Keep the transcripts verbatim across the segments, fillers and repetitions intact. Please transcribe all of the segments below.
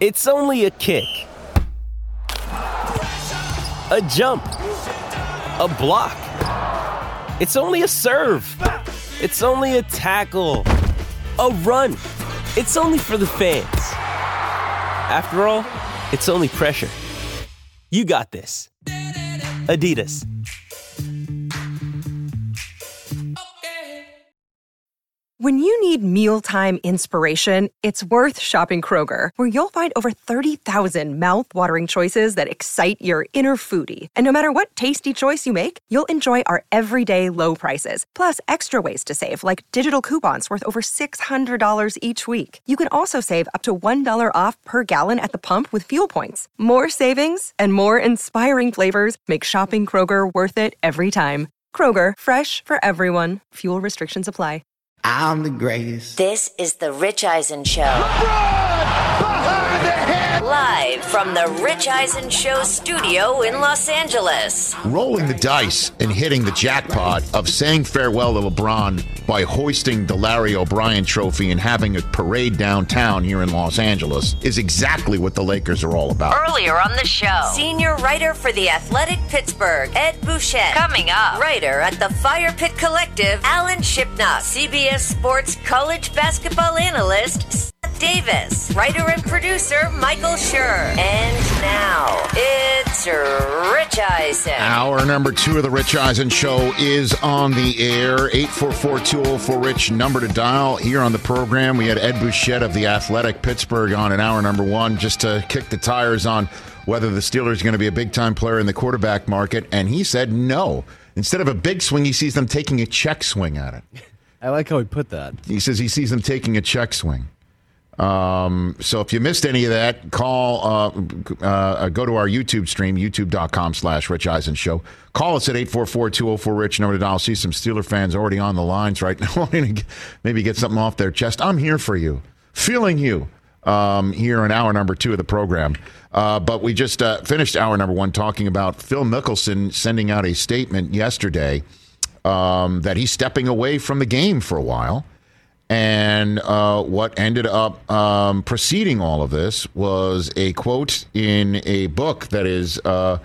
It's only a kick, a jump, a block. It's only a serve. It's only a tackle, a run. It's only for the fans. After all, it's only pressure. You got this. Adidas. When you need mealtime inspiration, it's worth shopping Kroger, where you'll find over thirty thousand mouth-watering choices that excite your inner foodie. And no matter what tasty choice you make, you'll enjoy our everyday low prices, plus extra ways to save, like digital coupons worth over six hundred dollars each week. You can also save up to one dollar off per gallon at the pump with fuel points. More savings and more inspiring flavors make shopping Kroger worth it every time. Kroger, fresh for everyone. Fuel restrictions apply. I'm the greatest. This is the Rich Eisen Show. LeBron behind the head. Live from the Rich Eisen Show studio in Los Angeles. Rolling the dice and hitting the jackpot of saying farewell to LeBron by hoisting the Larry O'Brien trophy and having a parade downtown here in Los Angeles is exactly what the Lakers are all about. Earlier on the show, senior writer for The Athletic Pittsburgh, Ed Bouchette. Coming up, writer at the Fire Pit Collective, Alan Shipnuck. C B S Sports college basketball analyst, Seth Davis. Writer and producer, Michael Schur. And now, it's Rich Eisen. Hour number two of the Rich Eisen Show is on the air. eight four four, two oh four, RICH, number to dial. Here on the program, we had Ed Bouchette of The Athletic Pittsburgh on in hour number one just to kick the tires on whether the Steelers are going to be a big-time player in the quarterback market, and he said no. Instead of a big swing, he sees them taking a check swing at it. I like how he put that. He says he sees them taking a check swing. Um, so if you missed any of that, call, uh, uh, go to our YouTube stream, youtube.com slash Rich Eisen Show. Call us at eight four four, two oh four, RICH, number to dial. See some Steeler fans already on the lines right now, wanting to maybe get something off their chest. I'm here for you, feeling you, um, here in hour number two of the program. Uh, but we just uh, finished hour number one talking about Phil Mickelson sending out a statement yesterday um, that he's stepping away from the game for a while. And uh, what ended up um, preceding all of this was a quote in a book that is uh,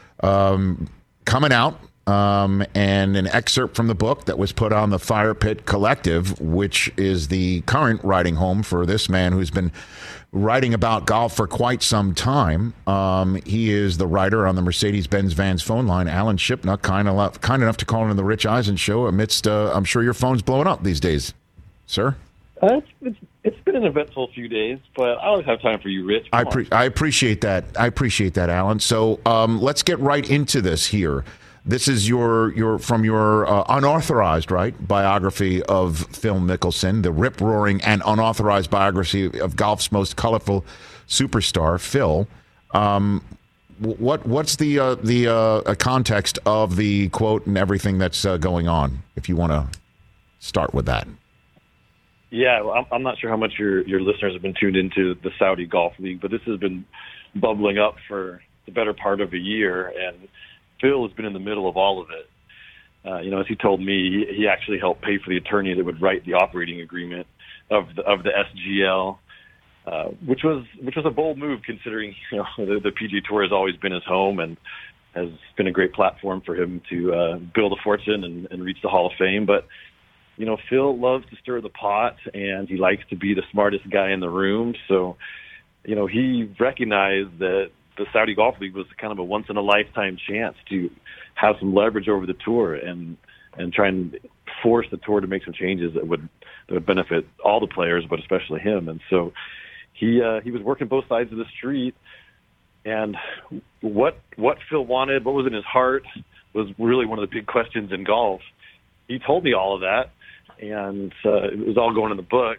um, coming out, um, and an excerpt from the book that was put on the Fire Pit Collective, which is the current writing home for this man who's been writing about golf for quite some time. Um, he is the writer on the Mercedes-Benz Vans phone line. Alan Shipnuck, kind enough, kind enough to call into the Rich Eisen Show amidst, uh, I'm sure your phone's blowing up these days. Sir? Uh, it's, it's, it's been an eventful few days, but I always have time for you, Rich. I, pre- I appreciate that. I appreciate that, Alan. So um, let's get right into this here. This is your your from your uh, unauthorized, right, biography of Phil Mickelson, the rip-roaring and unauthorized biography of golf's most colorful superstar, Phil. Um, what what's the uh, the uh, context of the quote and everything that's uh, going on? If you want to start with that. Yeah, well, I'm, I'm not sure how much your, your listeners have been tuned into the Saudi Golf League, but this has been bubbling up for the better part of a year, and Phil has been in the middle of all of it. Uh, you know, as he told me, he, he actually helped pay for the attorney that would write the operating agreement of the, of the S G L, uh, which was which was a bold move considering, you know, the, the P G A Tour has always been his home and has been a great platform for him to uh, build a fortune and, and reach the Hall of Fame. But you know, Phil loves to stir the pot, and he likes to be the smartest guy in the room. So, you know, he recognized that the Saudi Golf League was kind of a once-in-a-lifetime chance to have some leverage over the tour and and try and force the tour to make some changes that would that would benefit all the players, but especially him. And so he uh, he was working both sides of the street. And what what Phil wanted, what was in his heart, was really one of the big questions in golf. He told me all of that. And uh, it was all going in the book.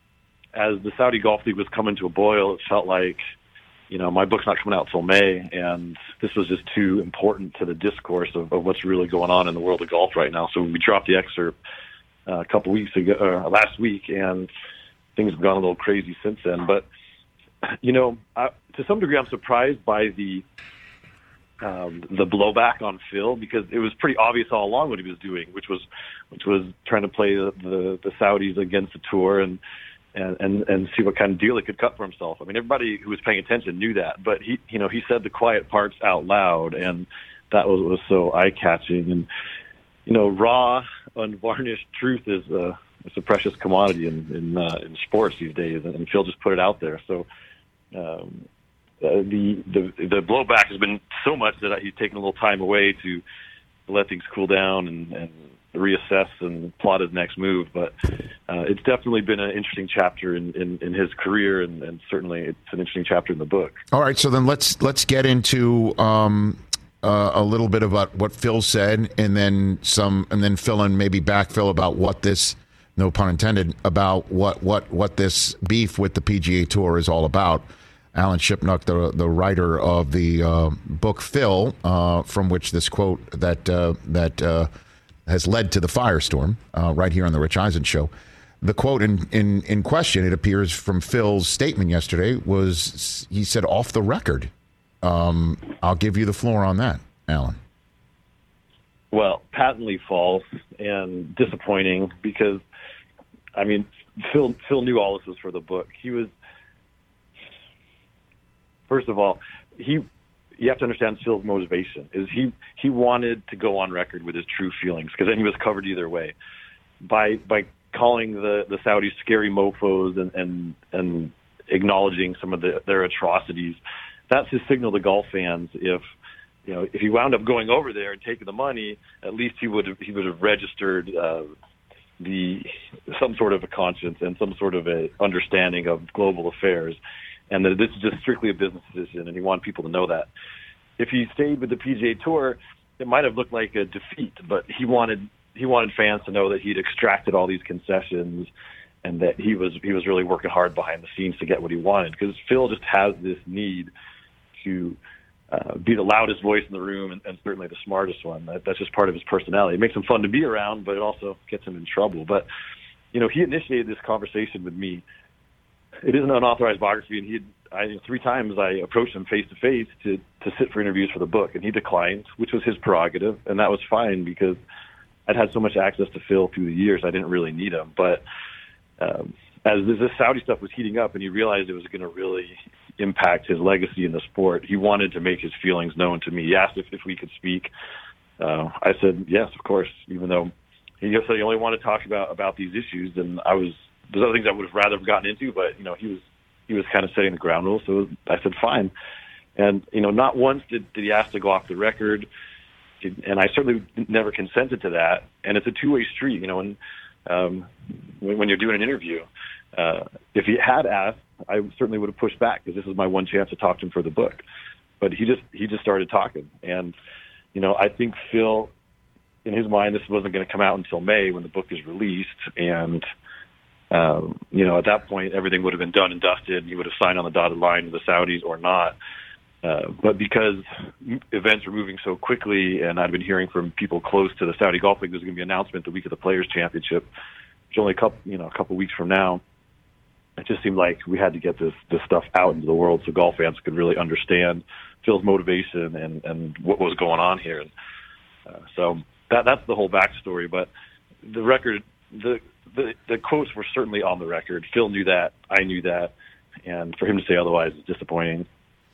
As the Saudi Golf League was coming to a boil, it felt like, you know, my book's not coming out till May, and this was just too important to the discourse of, of what's really going on in the world of golf right now. So we dropped the excerpt uh, a couple weeks ago, uh, last week, and things have gone a little crazy since then. But, you know, I, to some degree, I'm surprised by the Um, the blowback on Phil, because it was pretty obvious all along what he was doing, which was which was trying to play the, the, the Saudis against the tour and and, and, and see what kind of deal he could cut for himself. I mean, everybody who was paying attention knew that, but he, you know, he said the quiet parts out loud, and that was, was so eye-catching. And, you know, raw, unvarnished truth is a, it's a precious commodity in in, uh, in sports these days, and Phil just put it out there. So um, uh, the, the the blowback has been so much that he's taken a little time away to let things cool down and, and reassess and plot his next move. But uh, it's definitely been an interesting chapter in, in, in his career, and, and certainly it's an interesting chapter in the book. All right, so then let's let's get into um, uh, a little bit about what Phil said, and then some, and then fill in maybe backfill about what this, no pun intended, about what what what this beef with the P G A Tour is all about. Alan Shipnuck, the the writer of the uh, book Phil, uh, from which this quote that uh, that uh, has led to the firestorm, uh, right here on the Rich Eisen Show. The quote in, in, in question, it appears from Phil's statement yesterday, was he said off the record. Um, I'll give you the floor on that, Alan. Well, patently false and disappointing because, I mean, Phil Phil knew all this was for the book. He was, first of all, he you have to understand Phil's motivation is he he wanted to go on record with his true feelings, because then he was covered either way. By by calling the, the Saudis scary mofos and, and and acknowledging some of the, their atrocities, that's his signal to golf fans. If you know if he wound up going over there and taking the money, at least he would have he would have registered uh, the some sort of a conscience and some sort of a understanding of global affairs, and that this is just strictly a business decision, and he wanted people to know that. If he stayed with the P G A Tour, it might have looked like a defeat, but he wanted he wanted fans to know that he'd extracted all these concessions and that he was he was really working hard behind the scenes to get what he wanted. Because Phil just has this need to uh, be the loudest voice in the room and, and certainly the smartest one. That, that's just part of his personality. It makes him fun to be around, but it also gets him in trouble. But you know, he initiated this conversation with me. It is an unauthorized biography, and he I three times I approached him face to face to to sit for interviews for the book, and he declined, which was his prerogative, and that was fine because I'd had so much access to Phil through the years, I didn't really need him. But um, as this Saudi stuff was heating up, and he realized it was going to really impact his legacy in the sport, he wanted to make his feelings known to me. He asked if, if we could speak. Uh, I said yes, of course, even though he said he only wanted to talk about about these issues, and I was. There's other things I would have rather have gotten into, but you know, he was he was kind of setting the ground rules, so I said fine. And you know, not once did, did he ask to go off the record, and I certainly never consented to that. And it's a two-way street, you know. And um, when, when you're doing an interview, uh, if he had asked, I certainly would have pushed back because this is my one chance to talk to him for the book. But he just he just started talking, and you know, I think Phil, in his mind, this wasn't going to come out until May when the book is released, and Um, you know, at that point, everything would have been done and dusted. He would have signed on the dotted line with the Saudis or not. Uh, but because events were moving so quickly, and I'd been hearing from people close to the Saudi Golf League, there's going to be an announcement the week of the Players' Championship, which is only a couple, you know, a couple weeks from now. It just seemed like we had to get this this stuff out into the world so golf fans could really understand Phil's motivation and, and what was going on here. And, uh, so that that's the whole backstory. But the record, the The, the quotes were certainly on the record. Phil knew that. I knew that. And for him to say otherwise is disappointing.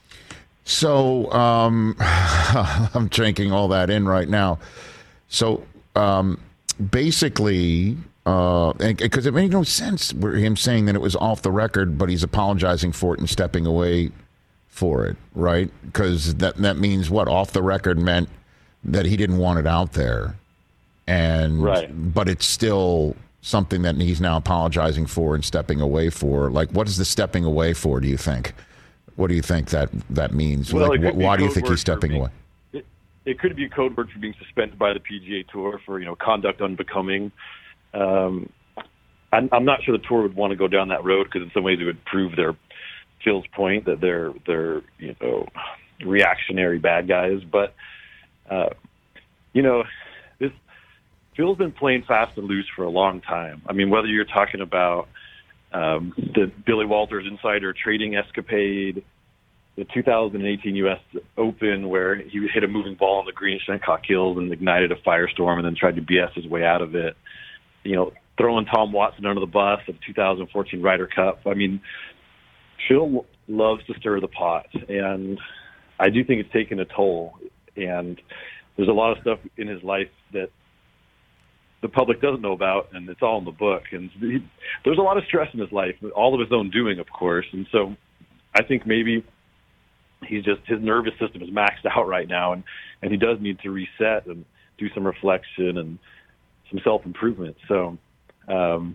So um, I'm drinking all that in right now. So um, basically, because uh, it made no sense for him saying that it was off the record, but he's apologizing for it and stepping away for it, right? Because that, that means what? Off the record meant that he didn't want it out there. And right. But it's still something that he's now apologizing for and stepping away for. Like, what is the stepping away for, do you think? What do you think that, that means? Well, like, why do you think he's stepping being, away? It, it could be a code word for being suspended by the P G A Tour for, you know, conduct unbecoming. Um, I'm, I'm not sure the Tour would want to go down that road because in some ways it would prove their Phil's point that they're, they're you know, reactionary bad guys. But, uh, you know, this Phil's been playing fast and loose for a long time. I mean, whether you're talking about um, the Billy Walters insider trading escapade, the two thousand eighteen U S Open where he hit a moving ball on the green at Shinnecock Hills and ignited a firestorm and then tried to B S his way out of it. You know, throwing Tom Watson under the bus of two thousand fourteen Ryder Cup. I mean, Phil loves to stir the pot, and I do think it's taken a toll. And there's a lot of stuff in his life that the public doesn't know about, and it's all in the book. And he, there's a lot of stress in his life, all of his own doing, of course. And so I think maybe he's just, his nervous system is maxed out right now, and, and he does need to reset and do some reflection and some self-improvement. So um,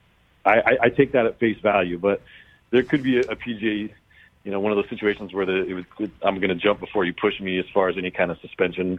I, I, I take that at face value, but there could be a, a P G A, you know, one of those situations where the, it was, I'm going to jump before you push me as far as any kind of suspension.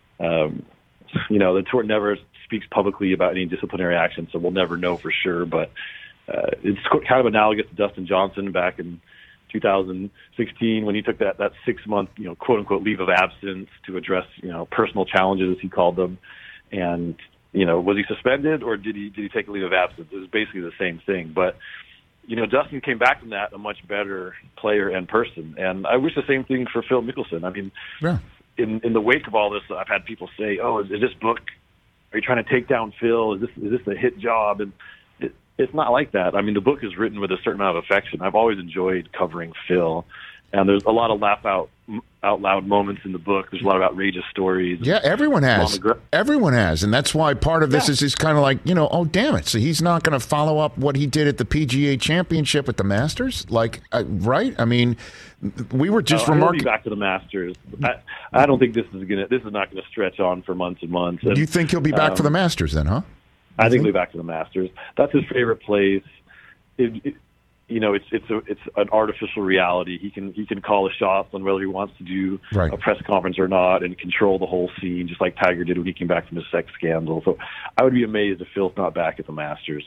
Um, you know, the tour never speaks publicly about any disciplinary action, so we'll never know for sure. But uh, it's kind of analogous to Dustin Johnson back in two thousand sixteen when he took that, that six-month, you know, quote-unquote leave of absence to address, you know, personal challenges, he called them. And, you know, was he suspended or did he did he take a leave of absence? It was basically the same thing. But, you know, Dustin came back from that a much better player and person. And I wish the same thing for Phil Mickelson. I mean, yeah. in, in the wake of all this, I've had people say, oh, is, is this book, are you trying to take down Phil? Is this is this a hit job? And it, it's not like that. I mean, the book is written with a certain amount of affection. I've always enjoyed covering Phil. And there's a lot of laugh out out loud moments in the book. There's a lot of outrageous stories. Yeah, everyone has. Everyone has. And that's why part of this yeah. is just kind of like, you know, oh, damn it. So he's not going to follow up what he did at the P G A Championship at the Masters? Like, uh, right? I mean, we were just no, remarking. Back to the Masters. I, I don't think this is going to, this is not going to stretch on for months and months. And, do you think he'll be back um, for the Masters then, huh? I think he'll be back to the Masters. That's his favorite place. It, it, You know, it's it's a it's an artificial reality. He can he can call the shots on whether he wants to do right. a press conference or not, and control the whole scene, just like Tiger did when he came back from his sex scandal. So I would be amazed if Phil's not back at the Masters.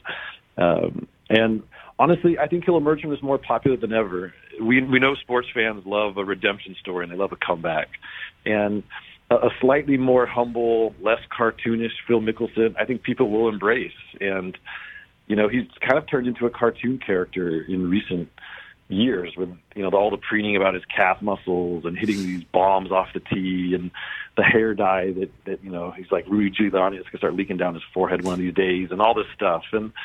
Um, and honestly, I think he'll emerge from this more popular than ever. We we know sports fans love a redemption story and they love a comeback, and a, a slightly more humble, less cartoonish Phil Mickelson, I think people will embrace. And you know, he's kind of turned into a cartoon character in recent years with, you know, all the preening about his calf muscles and hitting these bombs off the tee and the hair dye that, that you know, he's like Rudy Giuliani. It's going to start leaking down his forehead one of these days and all this stuff. And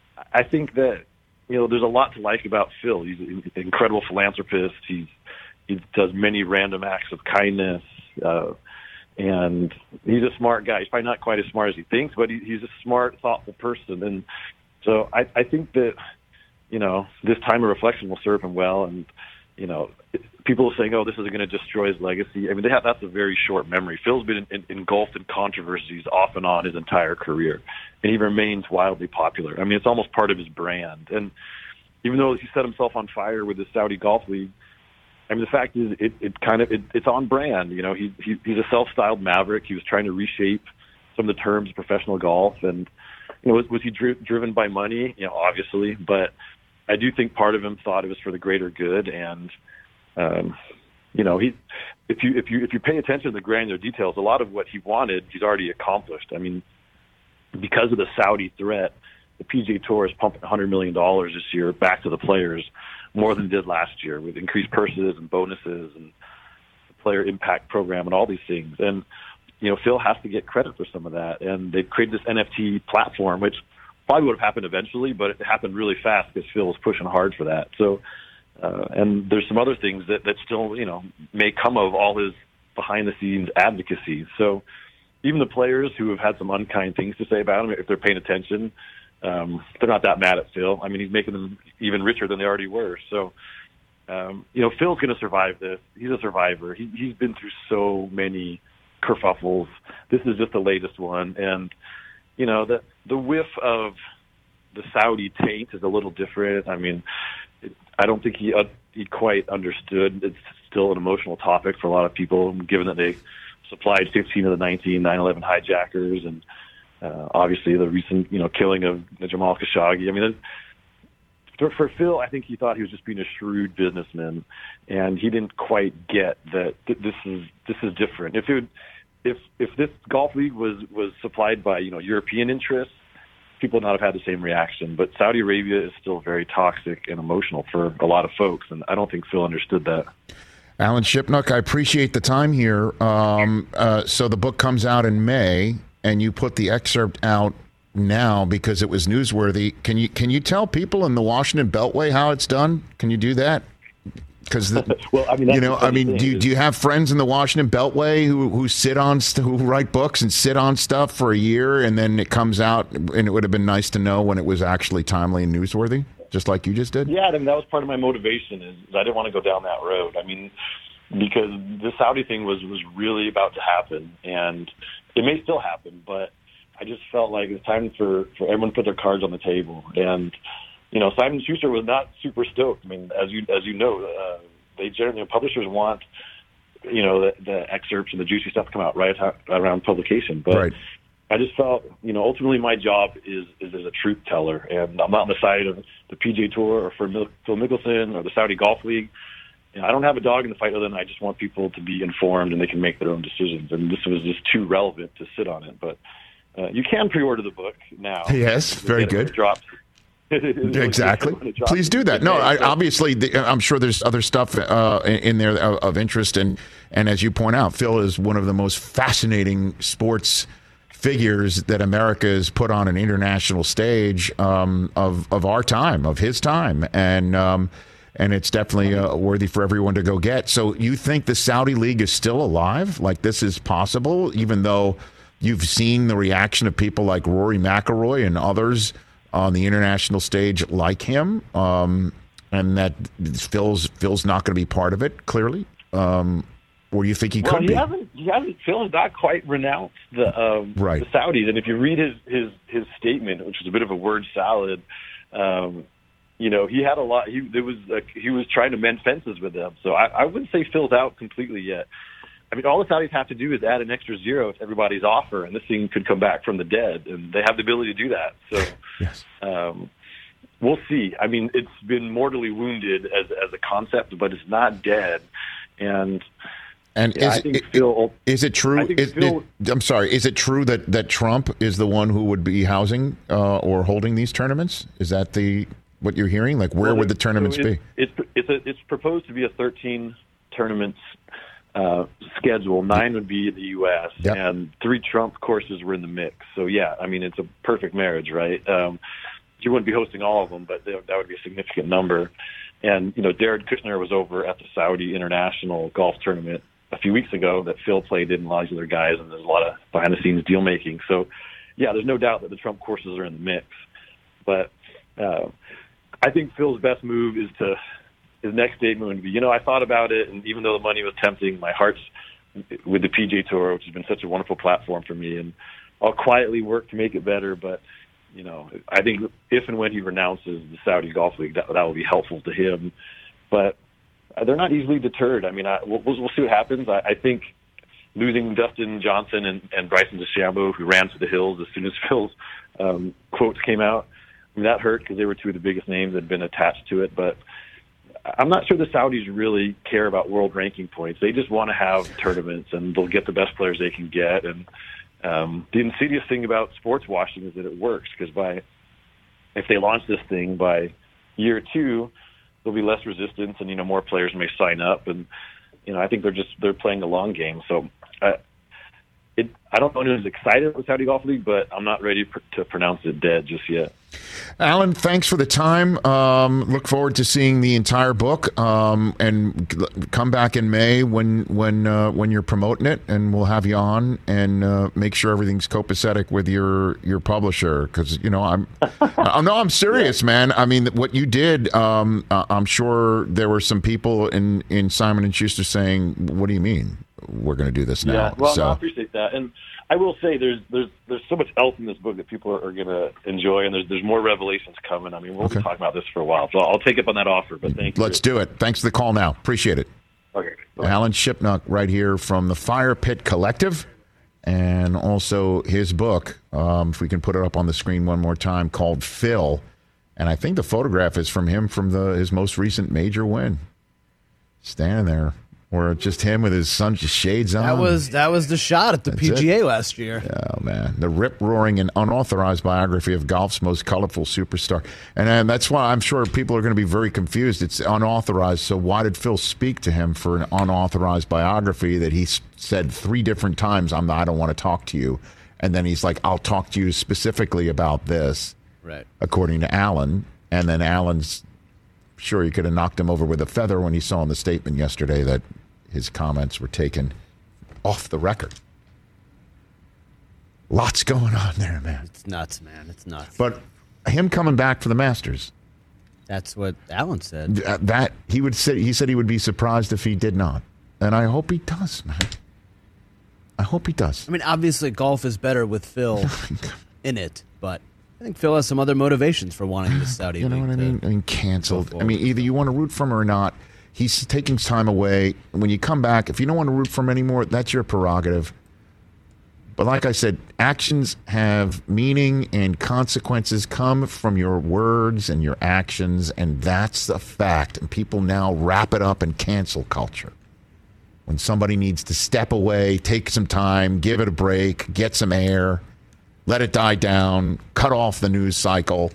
I think that, you know, there's a lot to like about Phil. He's an incredible philanthropist. He's, he does many random acts of kindness. Uh, and he's a smart guy. He's probably not quite as smart as he thinks, but he, he's a smart, thoughtful person. And so I, I think that, you know, this time of reflection will serve him well. And, you know, people are saying, oh, this is going to destroy his legacy. I mean, they have, that's a very short memory. Phil's been in, in, engulfed in controversies off and on his entire career, and he remains wildly popular. I mean, it's almost part of his brand. And even though he set himself on fire with the Saudi Golf League, I mean, the fact is it, it kind of, it, it's on brand. You know, he, he he's a self-styled maverick. He was trying to reshape some of the terms of professional golf. And, you know, was, was he dri- driven by money? You know, obviously, but I do think part of him thought it was for the greater good. And, um, you know, he, if you, if you, if you pay attention to the granular details, a lot of what he wanted, he's already accomplished. I mean, because of the Saudi threat, the P G A Tour is pumping one hundred million dollars this year back to the players, more than it did last year, with increased purses and bonuses and the player impact program and all these things. And, you know, Phil has to get credit for some of that. And they've created this N F T platform, which probably would have happened eventually, but it happened really fast because Phil was pushing hard for that. So, uh, and there's some other things that, that still, you know, may come of all his behind-the-scenes advocacy. So even the players who have had some unkind things to say about him, if they're paying attention, um, they're not that mad at Phil. I mean, he's making them even richer than they already were. So, um, you know, Phil's going to survive this. He's a survivor. He, he's been through so many kerfuffles. This is just the latest one. And, you know, the the whiff of the Saudi taint is a little different. I mean, it, I don't think he uh, he quite understood. It's still an emotional topic for a lot of people, given that they supplied fifteen of the nineteen nine eleven hijackers, and uh, obviously the recent, you know, killing of Jamal Khashoggi. I mean, for, for Phil, I think he thought he was just being a shrewd businessman, and he didn't quite get that th- this is this is different. If it would, if if this golf league was was supplied by, you know, European interests, people would not have had the same reaction. But Saudi Arabia is still very toxic and emotional for a lot of folks, and I don't think Phil understood that. Alan Shipnuck, I appreciate the time here. Um, uh, so the book comes out in May, and you put the excerpt out now because it was newsworthy. Can you can you tell people in the Washington Beltway how it's done? Can you do that? Because well, I mean, you know, I mean, do you, do you have friends in the Washington Beltway who who sit on who write books and sit on stuff for a year and then it comes out and it would have been nice to know when it was actually timely and newsworthy, just like you just did? Yeah, I mean, that was part of my motivation is I didn't want to go down that road. I mean, because the Saudi thing was was really about to happen, and it may still happen, but I just felt like it's time for for everyone to put their cards on the table. And you know, Simon Schuster was not super stoked. I mean, as you as you know, uh, they generally publishers want you know the, the excerpts and the juicy stuff to come out right around publication. But right. I just felt you know ultimately my job is is as a truth teller, and I'm not on the side of the P G A Tour or for Phil Mickelson or the Saudi Golf League. You know, I don't have a dog in the fight other than I just want people to be informed and they can make their own decisions. And this was just too relevant to sit on it, but uh, you can pre-order the book now. Yes, very good. It drops. Exactly. Please do that. No, I, obviously, the, I'm sure there's other stuff uh, in there of, of interest, and and as you point out, Phil is one of the most fascinating sports figures that America has put on an international stage um, of of our time, of his time, and um, and it's definitely uh, worthy for everyone to go get. So, you think the Saudi League is still alive? Like this is possible, even though you've seen the reaction of people like Rory McIlroy and others on the international stage like him, um, and that Phil's Phil's not going to be part of it, clearly? Um, or do you think he well, could he be? Hasn't, he hasn't, Phil has not quite renounced the, um, right. the Saudis. And if you read his, his, his statement, which was a bit of a word salad, um, you know, he had a lot, he, there was a, he was trying to mend fences with them. So I, I wouldn't say Phil's out completely yet. I mean, all the Saudis have to do is add an extra zero to everybody's offer, and this thing could come back from the dead, and they have the ability to do that. So yes. um, we'll see. I mean, it's been mortally wounded as as a concept, but it's not dead. And and yeah, is, I think it, Phil, is it true? Is, Phil, it, I'm sorry. Is it true that, that Trump is the one who would be housing uh, or holding these tournaments? Is that the what you're hearing? Like, where well, would the tournaments so it's, be? It's it's, a, it's proposed to be a thirteen tournaments Uh, schedule. Nine would be in the U S Yep. and three Trump courses were in the mix. So yeah, I mean it's a perfect marriage, right? Um, you wouldn't be hosting all of them, but they, that would be a significant number. And you know, Jared Kushner was over at the Saudi International Golf Tournament a few weeks ago that Phil played in, a lot of other guys, and there's a lot of behind the scenes deal making. So yeah, there's no doubt that the Trump courses are in the mix. But uh, I think Phil's best move is to. His next statement would be, you know, I thought about it, and even though the money was tempting, my heart's with the P G A Tour, which has been such a wonderful platform for me, and I'll quietly work to make it better. But, you know, I think if and when he renounces the Saudi Golf League, that, that will be helpful to him. But they're not easily deterred. I mean, I, we'll, we'll see what happens. I, I think losing Dustin Johnson and, and Bryson DeChambeau, who ran to the hills as soon as Phil's um, quotes came out, I mean, that hurt because they were two of the biggest names that had been attached to it. But I'm not sure the Saudis really care about world ranking points. They just want to have tournaments, and they'll get the best players they can get. And um, the insidious thing about sports washing is that it works, because by if they launch this thing by year two, there'll be less resistance, and you know more players may sign up. And you know I think they're just they're playing the long game. So uh, it, I don't know who's excited about the Saudi Golf League, but I'm not ready pr- to pronounce it dead just yet. Alan, thanks for the time. Um, look forward to seeing the entire book, um, and come back in May when when uh, when you're promoting it, and we'll have you on and uh, make sure everything's copacetic with your your publisher. Because you know I'm, I know I'm serious, man. I mean, what you did, um, I'm sure there were some people in in Simon and Schuster saying, "What do you mean we're going to do this now?" Yeah, well, so. no, I appreciate that, and I will say there's there's there's so much else in this book that people are, are going to enjoy, and there's there's more revelations coming. I mean, we'll okay. be talking about this for a while, so I'll take up on that offer. But thank you. Let's do it. Thanks for the call. Now, appreciate it. Okay. Bye. Alan Shipnuck, right here from the Fire Pit Collective, and also his book. Um, if we can put it up on the screen one more time, called Phil, and I think the photograph is from him from the his most recent major win, standing there. Or just him with his sun shades on. That was that was the shot at the That's P G A it. last year. Oh, man. The rip-roaring and unauthorized biography of golf's most colorful superstar. And, and that's why I'm sure people are going to be very confused. It's unauthorized, so why did Phil speak to him for an unauthorized biography that he said three different times, I'm, I don't want to talk to you, And then he's like, I'll talk to you specifically about this, right? According to Allen. And then Allen's sure he could have knocked him over with a feather when he saw in the statement yesterday that his comments were taken off the record. Lots going on there, man. It's nuts, man. It's nuts. But him coming back for the Masters. That's what Allen said. That he would say. He said he would be surprised if he did not. And I hope he does, man. I hope he does. I mean, obviously, golf is better with Phil in it, but I think Phil has some other motivations for wanting this Saudi You know league what I mean? I mean, canceled. forward. I mean, either you want to root for him or not. He's taking time away. When you come back, if you don't want to root for him anymore, that's your prerogative. But like I said, actions have meaning and consequences come from your words and your actions, and that's the fact. And people now wrap it up in cancel culture. When somebody needs to step away, take some time, give it a break, get some air, let it die down, cut off the news cycle.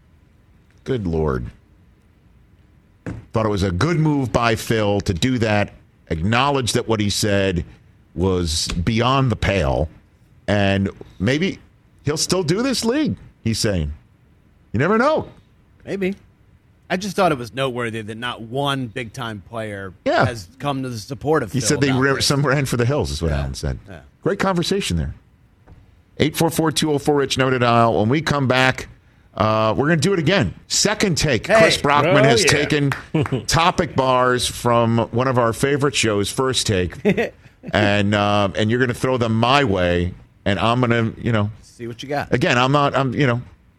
Good Lord. Thought it was a good move by Phil to do that, acknowledge that what he said was beyond the pale, and maybe he'll still do this league, he's saying. You never know. Maybe. I just thought it was noteworthy that not one big-time player yeah. has come to the support of He Phil said they ra- some ran for the hills, is what yeah. Allen said. Yeah. Great conversation there. eight four four, two oh four, Rich, number to dial. When we come back, uh, we're going to do it again. Second take. Hey. Chris Brockman Oh, has yeah. taken topic bars from one of our favorite shows, First Take, and um, and you're going to throw them my way, and I'm going to, you know, See what you got. again, I'm not, I'm, you know,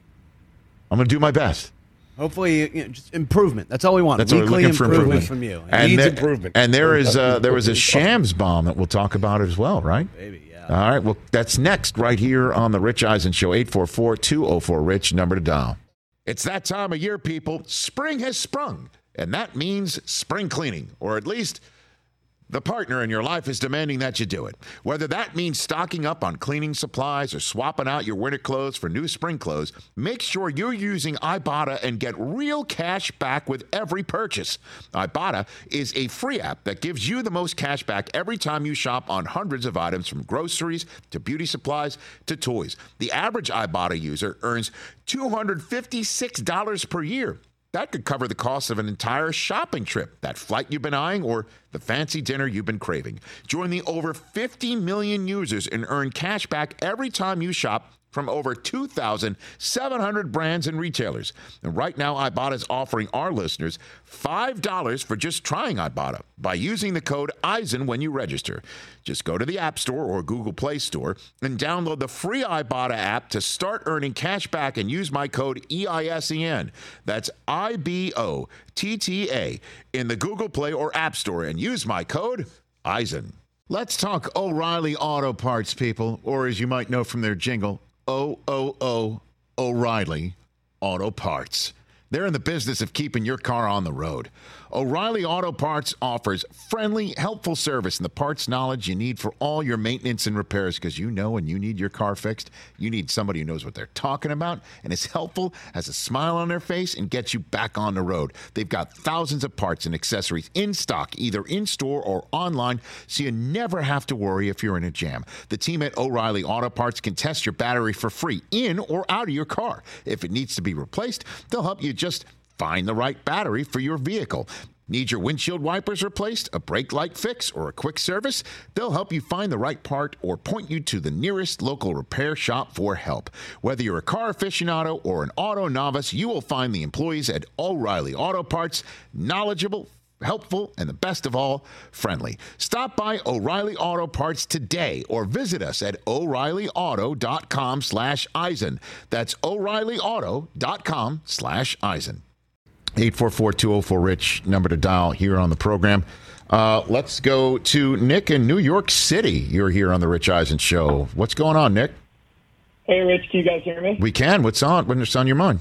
I'm going to do my best. Hopefully, you know, just improvement. That's all we want. That's what we're Weekly looking for improvement from you. And needs there, improvement. And there is uh, there was a shams bomb that we'll talk about as well, right? Maybe, yeah. All right. Well, that's next right here on the Rich Eisen Show. eight four four, two oh four, Rich, number to dial. It's that time of year, people. Spring has sprung, and that means spring cleaning, or at least the partner in your life is demanding that you do it. Whether that means stocking up on cleaning supplies or swapping out your winter clothes for new spring clothes, make sure you're using Ibotta and get real cash back with every purchase. Ibotta is a free app that gives you the most cash back every time you shop on hundreds of items, from groceries to beauty supplies to toys. The average Ibotta user earns two hundred fifty-six dollars per year. That could cover the cost of an entire shopping trip, that flight you've been eyeing, or the fancy dinner you've been craving. Join the over fifty million users and earn cash back every time you shop from over two thousand seven hundred brands and retailers. And right now, Ibotta is offering our listeners five dollars for just trying Ibotta by using the code Eisen when you register. Just go to the App Store or Google Play Store and download the free Ibotta app to start earning cash back and use my code E I S E N. That's I B O T T A in the Google Play or App Store and use my code Eisen. Let's talk O'Reilly Auto Parts, people, or as you might know from their jingle, O O O O'Reilly Auto Parts. They're in the business of keeping your car on the road. O'Reilly Auto Parts offers friendly, helpful service and the parts knowledge you need for all your maintenance and repairs, because you know when you need your car fixed, you need somebody who knows what they're talking about and is helpful, has a smile on their face, and gets you back on the road. They've got thousands of parts and accessories in stock, either in-store or online, so you never have to worry if you're in a jam. The team at O'Reilly Auto Parts can test your battery for free in or out of your car. If it needs to be replaced, they'll help you just find the right battery for your vehicle. Need your windshield wipers replaced, a brake light fix, or a quick service? They'll help you find the right part or point you to the nearest local repair shop for help. Whether you're a car aficionado or an auto novice, you will find the employees at O'Reilly Auto Parts knowledgeable, helpful, and the best of all, friendly. Stop by O'Reilly Auto Parts today or visit us at O'Reilly Auto dot com slash Eisen. That's O'Reilly Auto dot com slash Eisen. eight four four, two oh four, Rich, number to dial here on the program. Uh, let's go to Nick in New York City. You're here on the Rich Eisen Show. What's going on, Nick? Hey, Rich, can you guys hear me? We can. What's on? What's on your mind?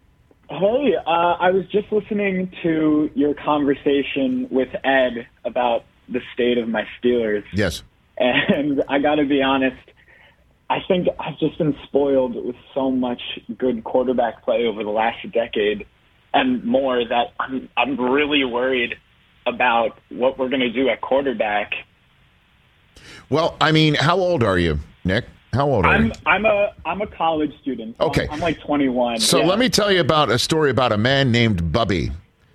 Hey, uh, I was just listening to your conversation with Ed about the state of my Steelers. Yes. And I got to be honest, I think I've just been spoiled with so much good quarterback play over the last decade and more that I'm, I'm really worried about what we're going to do at quarterback. Well, I mean, how old are you, Nick? How old are I'm you? I'm a I'm a college student. So Okay. I'm, I'm like twenty-one. So yeah. let me tell you about a story about a man named Bubby.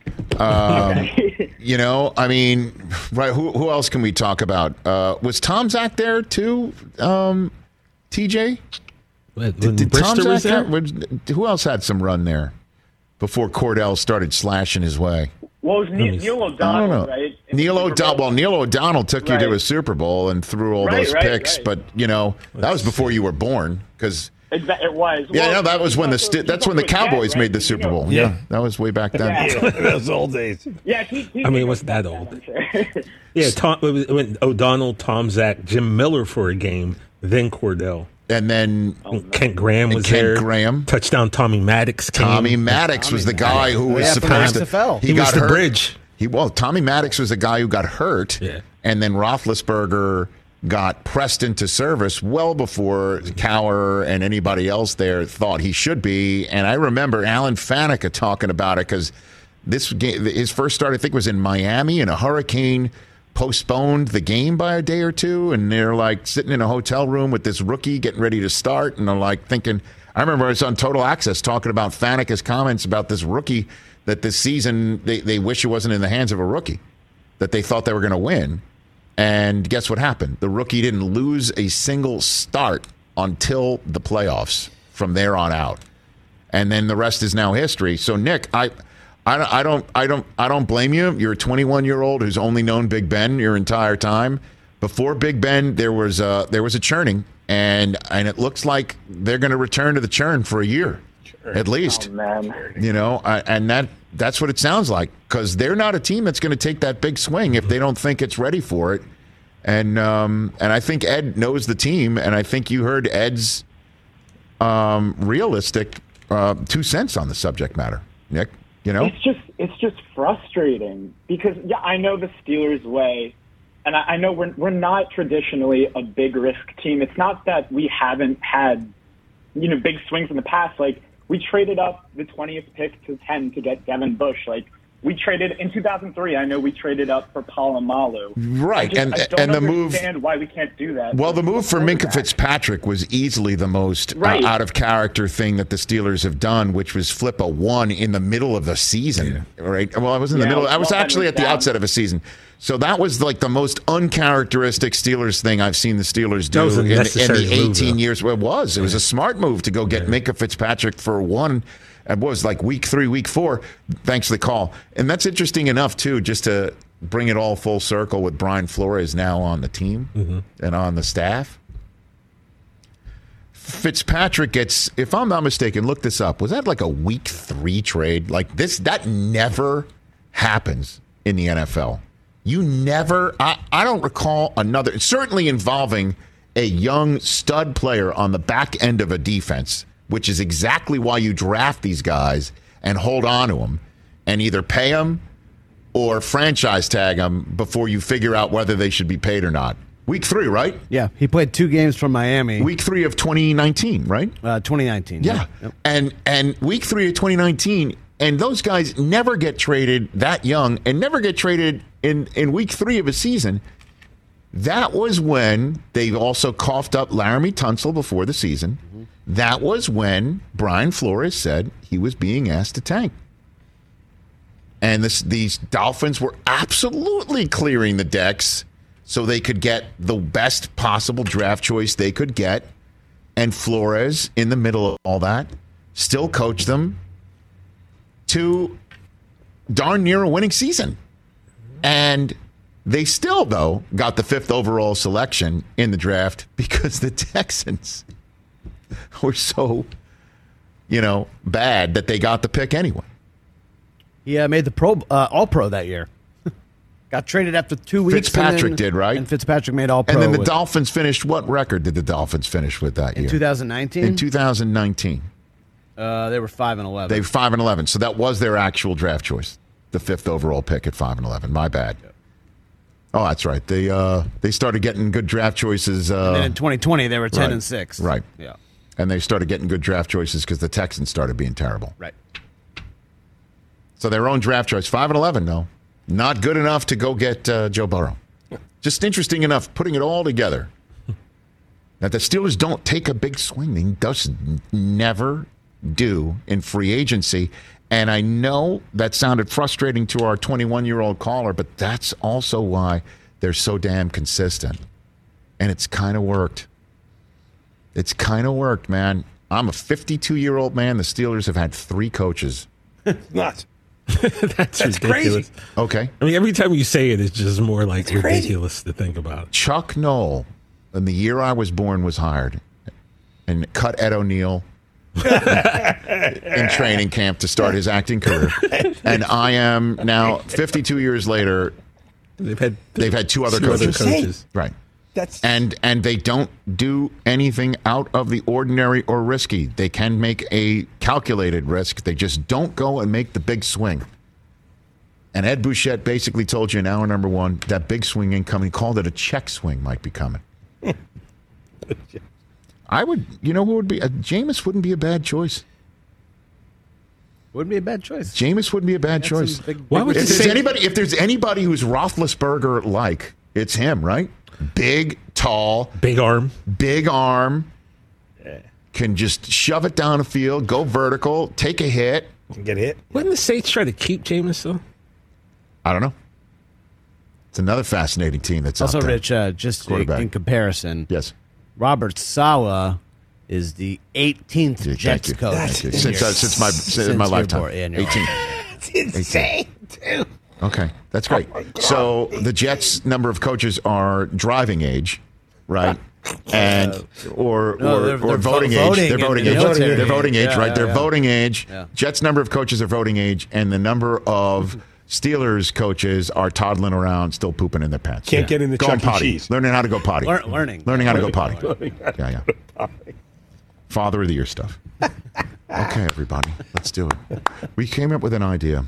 Um, Okay. you know, I mean, right? Who who else can we talk about? Uh, was Tom Zach there too? Um, T J? When Did, did Tom Brister was Zach there? have- was- who else had some run there before Cordell started slashing his way? Well, it was Neil, Neil I don't O'Donnell, know. right? In Neil the Super O'Donnell. Bowl. Well, Neil O'Donnell took you to Right. a Super Bowl and threw all Right, those right, picks, right. but you know that was before you were born, because Exa- It was. yeah, Well, no, that was when the he's sti- also- that's he's when the also a jet, Cowboys right? made the You Super know. Bowl. Yeah. that was way back then. Yeah. Those old days. Yeah, he, he I mean, it knows wasn't that about old. I'm sure. Yeah, Tom, it was- it went O'Donnell, Tom Zach, Jim Miller for a game, then Cordell. And then Kent Graham was Kent there. Graham. Touchdown Tommy Maddox came. Tommy Maddox was the guy who was Yeah, from supposed to. X F L. He was got the hurt. bridge. He well, Tommy Maddox was the guy who got hurt, Yeah. and then Roethlisberger got pressed into service well before Cowher and anybody else there thought he should be. And I remember Alan Faneca talking about it because this game, his first start, I think, was in Miami, and a hurricane postponed the game by a day or two, and they're like sitting in a hotel room with this rookie getting ready to start, and they're like thinking. I remember I was on Total Access talking about Faneca's comments about this rookie that this season they, they wish it wasn't in the hands of a rookie, that they thought they were going to win. And guess what happened? The rookie didn't lose a single start until the playoffs from there on out. And then the rest is now history. So Nick, I I, I don't I don't I don't blame you. You're a twenty-one-year-old who's only known Big Ben your entire time. Before Big Ben, there was a, there was a churning, and and it looks like they're going to return to the churn for a year. At least, Oh, man. you know, I, and that that's what it sounds like, because they're not a team that's going to take that big swing if they don't think it's ready for it. And um, and I think Ed knows the team, and I think you heard Ed's um, realistic uh, two cents on the subject matter, Nick. You know, It's just it's just frustrating because yeah, I know the Steelers way, and I, I know we're we're not traditionally a big risk team. It's not that we haven't had, you know, big swings in the past. Like we traded up the twentieth pick to ten to get Devin Bush. Like we traded in two thousand three. I know we traded up for Palomalu. Right, I just, and- I don't and the move- understand why we can't do that. well, the move for Minkah quarterback. Fitzpatrick was easily the most uh, Right. out of character thing that the Steelers have done, which was flip a one in the middle of the season. Right? Well, I was in the Yeah, middle. I was well, actually I at the was down. outset of a season. So that was like the most uncharacteristic Steelers thing I've seen the Steelers do That was a in, the- in necessary the move, eighteen though. years. Well, it was. It was a smart move to go get Minkah Fitzpatrick for one. It was like week three, week four. Thanks for the call. And that's interesting enough, too, just to bring it all full circle with Brian Flores now on the team Mm-hmm. and on the staff. Fitzpatrick gets, if I'm not mistaken, look this up. Was that like a week three trade? Like this, that never happens in the N F L. You never, I, I don't recall another, certainly involving a young stud player on the back end of a defense, which is exactly why you draft these guys and hold on to them and either pay them or franchise tag them before you figure out whether they should be paid or not. Week three, right? Yeah, he played two games from Miami. Week three of twenty nineteen, right? uh, twenty nineteen. Yeah. Yep. And and week three of twenty nineteen, and those guys never get traded that young and never get traded in, in week three of a season. That was when they also coughed up Laramie Tunsil before the season. Mm-hmm. That was when Brian Flores said he was being asked to tank. And this, these Dolphins were absolutely clearing the decks so they could get the best possible draft choice they could get. And Flores, in the middle of all that, still coached them to darn near a winning season. And they still, though, got the fifth overall selection in the draft because the Texans were so, you know, bad that they got the pick anyway. He uh, made the pro uh, All Pro that year. Got traded after two weeks. Fitzpatrick and then, did, right? And Fitzpatrick made All Pro. And then the with- Dolphins finished, what record did the Dolphins finish with that in year? twenty nineteen. In two thousand nineteen. uh, they were five and eleven. They were five and eleven. So that was their actual draft choice. The fifth overall pick at five and eleven. My bad. Oh, that's right. They uh, they started getting good draft choices. Uh, and then in twenty twenty, they were ten right, and six. Right. Yeah. And they started getting good draft choices because the Texans started being terrible. Right. So their own draft choice, five and eleven, though, not good enough to go get uh, Joe Burrow. Just interesting enough, putting it all together. that the Steelers don't take a big swing. They just never do in free agency. And I know that sounded frustrating to our twenty-one-year-old caller, but that's also why they're so damn consistent. And it's kind of worked. It's kind of worked, man. I'm a fifty-two-year-old man. The Steelers have had three coaches. Not. That's, That's ridiculous. crazy. Okay. I mean, every time you say it, it's just more like That's ridiculous crazy. to think about. Chuck Noll, in the year I was born, was hired and cut Ed O'Neill in training camp to start his acting career. And I am now, fifty-two years later, they've had they've had two other two coaches. Other coaches. Right. That's and and they don't do anything out of the ordinary or risky. They can make a calculated risk. They just don't go and make the big swing. And Ed Bouchette basically told you in hour number one that big swing ain't coming. He called it a check swing might be coming. I would, you know who would be? Uh, Jameis wouldn't be a bad choice. Wouldn't be a bad choice. Jameis wouldn't be a bad choice. Big, Why would if, you there's say- anybody, if there's anybody who's Roethlisberger-like, it's him, right? Big, tall, big arm, big arm, can just shove it down the field, go vertical, take a hit. Get hit. Wouldn't the Saints try to keep Jameis, though? I don't know. It's another fascinating team that's Also, out there. Rich, uh, just in comparison, yes, Robert Saleh is the eighteenth yeah, Jets coach Thank you. Since, uh, since my since my lifetime. Yeah, eighteenth. It's insane, too. Okay, that's great. So the Jets' number of coaches are driving age, right? And or No, or, they're- or they're voting vo- age. voting They're in voting the age. military. They're voting age, Yeah, right? yeah, They're yeah. voting age. Yeah. Jets' number of coaches are voting age, and the number of Steelers coaches are toddling around, still pooping in their pants. Can't get in the Going Chuck E. potty. Cheese. Learning how to go potty. Lear- learning. Learning how to go potty. Learning how to Yeah, yeah. Father of the year stuff. Okay, everybody, let's do it. We came up with an idea.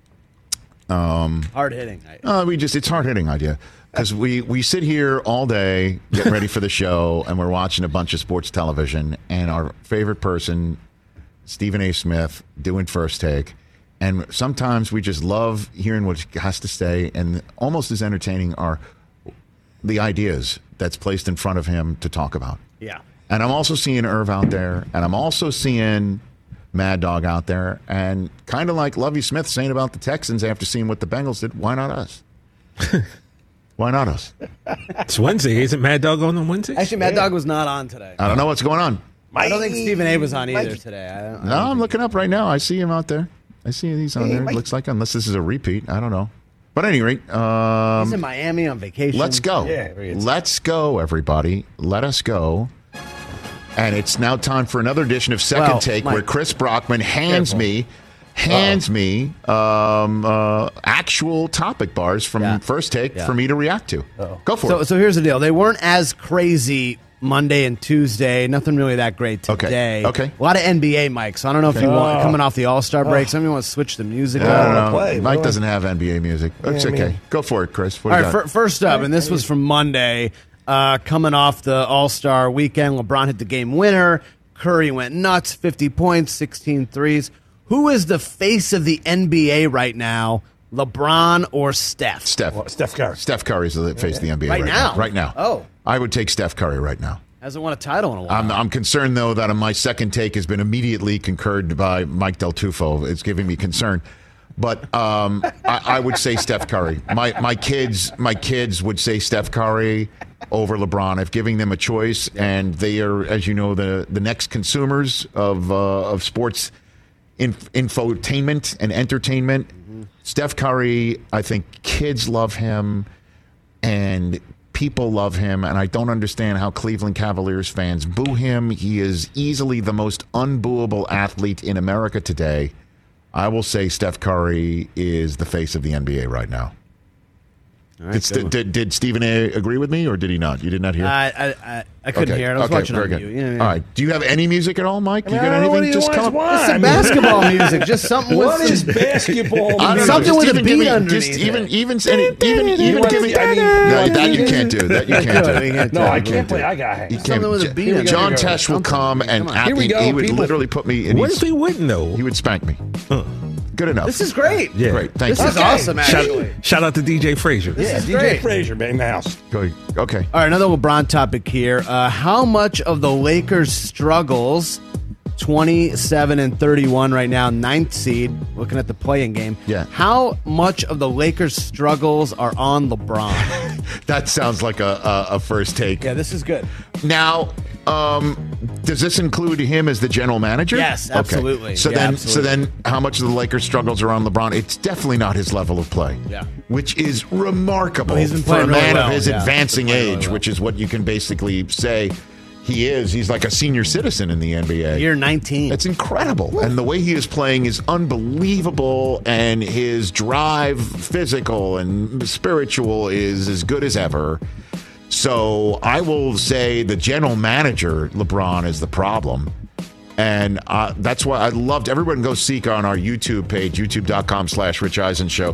Um, Hard hitting. uh, we just it's hard hitting idea because we we sit here all day getting ready for the show and we're watching a bunch of sports television and our favorite person, Stephen A. Smith, doing First Take, and sometimes we just love hearing what he has to say, and almost as entertaining are the ideas that's placed in front of him to talk about. Yeah. And I'm also seeing Irv out there, and I'm also seeing Mad Dog out there, and kind of like Lovie Smith saying about the Texans after seeing what the Bengals did, why not us? Why not us? It's Wednesday. Isn't Mad Dog on on Wednesday? Actually, Mad Dog was not on today. I don't know what's going on. I don't think Stephen A. was on either Mike. today. I don't, I No, don't I'm think- looking up right now. I see him out there. I see he's on Hey, there. Mike. Looks like, unless this is a repeat. I don't know. But at any rate, um, He's in Miami on vacation. let's go. Yeah, very good. Let's go, everybody. Let us go. And it's now time for another edition of Second Well, Take, Mike. where Chris Brockman hands Careful. me hands me um, uh, actual topic bars from Yeah. First Take Yeah. for me to react to. Go for So, it. so here's the deal. They weren't as crazy Monday and Tuesday. Nothing really that great Okay. today. Okay. A lot of N B A, Mike. So I don't know if you want coming off the All Star break. Some of you want to switch the music I up. don't know. play, Mike boy. doesn't have N B A music. It's Yeah, I okay. mean- Go for it, Chris. What All do right, you fir- got? first up, and this was from Monday, uh, coming off the All-Star weekend, LeBron hit the game winner. Curry went nuts, fifty points, sixteen threes. Who is the face of the N B A right now, LeBron or Steph? Steph. Well, Steph Curry. Steph Curry's the face of the N B A Right right, now? Right now. Oh. I would take Steph Curry right now. Hasn't won a title in a while. I'm, I'm concerned, though, that my second take has been immediately concurred by Mike Del Tufo. It's giving me concern. But um, I, I would say Steph Curry. My my kids my kids would say Steph Curry over LeBron if giving them a choice, and they are, as you know, the the next consumers of uh, of sports inf- infotainment and entertainment. Mm-hmm. Steph Curry, I think kids love him, and people love him, and I don't understand how Cleveland Cavaliers fans boo him. He is easily the most unbooable athlete in America today. I will say Steph Curry is the face of the N B A right now. right, did, good one. did, did Stephen A. agree with me, or did he not? You did not hear? I, I, I, I couldn't Okay, hear it. I was okay, watching very on good. you. you know, All right. Do you have any music at all, Mike? You I got don't know what anything? he Just wants, come up. why? Some I mean- basketball music, just something with What some- is basketball? I don't know. Something Just with a even beat give me, underneath just it. even, even, any, even, even wants- give me. I mean- no, that you can't do. That you can't do. You can't No, do I it. can't play. I got He it. can't. Something with a beat J- on it. John Here we go. Tesh will come and Come on. at Here we me, go, he would people. literally put me in. What his- if he wouldn't know? He would spank me. Good enough. This is great. Yeah. Great. Thank This you. is awesome, Shout, actually. shout out to D J Frazier. Yeah, is D J great. Frazier, man, in the house. Go- Okay. All right, another LeBron topic here. Uh, how much of the Lakers' struggles, twenty-seven and thirty-one right now, ninth seed, looking at the play-in game. Yeah. How much of the Lakers' struggles are on LeBron? That sounds like a, a, a first take. Yeah, this is good. Now, um, does this include him as the general manager? Yes, Okay. absolutely. So Yeah, then, absolutely. so then, how much of the Lakers' struggles are on LeBron? It's definitely not his level of play. Yeah. Which is remarkable Well, he's been for a playing really man well. of his Yeah, advancing he's been playing age, really well. which is what you can basically say he is. He's like a senior citizen in the N B A. Year nineteen. That's incredible. And the way he is playing is unbelievable. And his drive, physical and spiritual, is as good as ever. So I will say the general manager, LeBron, is the problem. And uh, that's why I loved everyone go seek on our YouTube page, youtube.com slash Rich Eisen Show.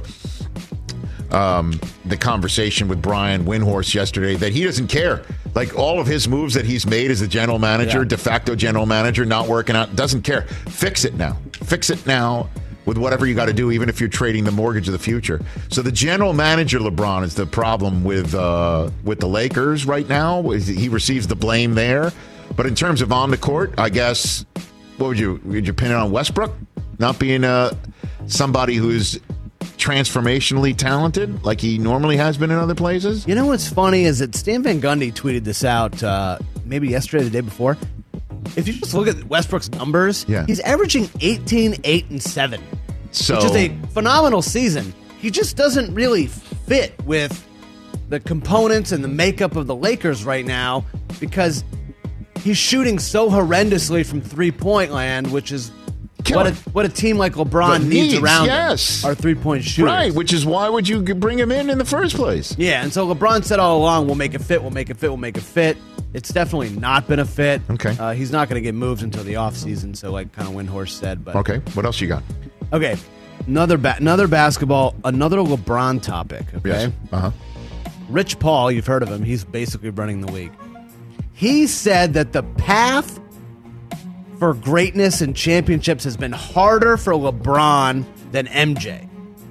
Um, the conversation with Brian Windhorst yesterday that he doesn't care. Like all of his moves that he's made as a general manager, Yeah. de facto general manager, not working out, doesn't care. Fix it now. Fix it now with whatever you got to do, even if you're trading the mortgage of the future. So the general manager, LeBron, is the problem with uh, with the Lakers right now. He receives the blame there. But in terms of on the court, I guess, what would you would you pin it on Westbrook not being uh, somebody who's transformationally talented like he normally has been in other places? You know what's funny is that Stan Van Gundy tweeted this out uh, maybe yesterday or the day before. If you just look at Westbrook's numbers, Yeah. he's averaging eighteen, eight, and seven, So which is a phenomenal season. He just doesn't really fit with the components and the makeup of the Lakers right now because he's shooting so horrendously from three-point land, which is what a, what a team like LeBron But needs, needs, around yes. him, are three-point shooters. right, which is why would you bring him in in the first place? Yeah, and so LeBron said all along, we'll make it fit, we'll make it fit, we'll make it fit. It's definitely not been a fit. Okay. Uh, he's not going to get moved until the offseason, so like kind of Windhorst said. But Okay, what else you got? Okay, another, ba- another basketball, another LeBron topic, okay? Yes. Uh-huh. Rich Paul, you've heard of him. He's basically running the league. He said that the path for greatness and championships has been harder for LeBron than M J.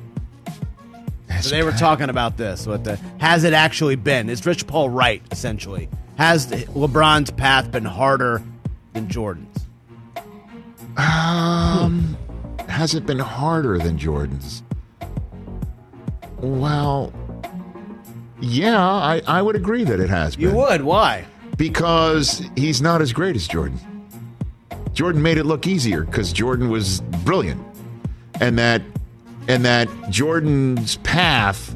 So they were talking about this. What the has it actually been? Is Rich Paul right? Essentially, has the, LeBron's path been harder than Jordan's? Um, has it been harder than Jordan's? Well, yeah, I, I would agree that it has been. You would? Why? Because he's not as great as Jordan. Jordan made it look easier because Jordan was brilliant, and that and that Jordan's path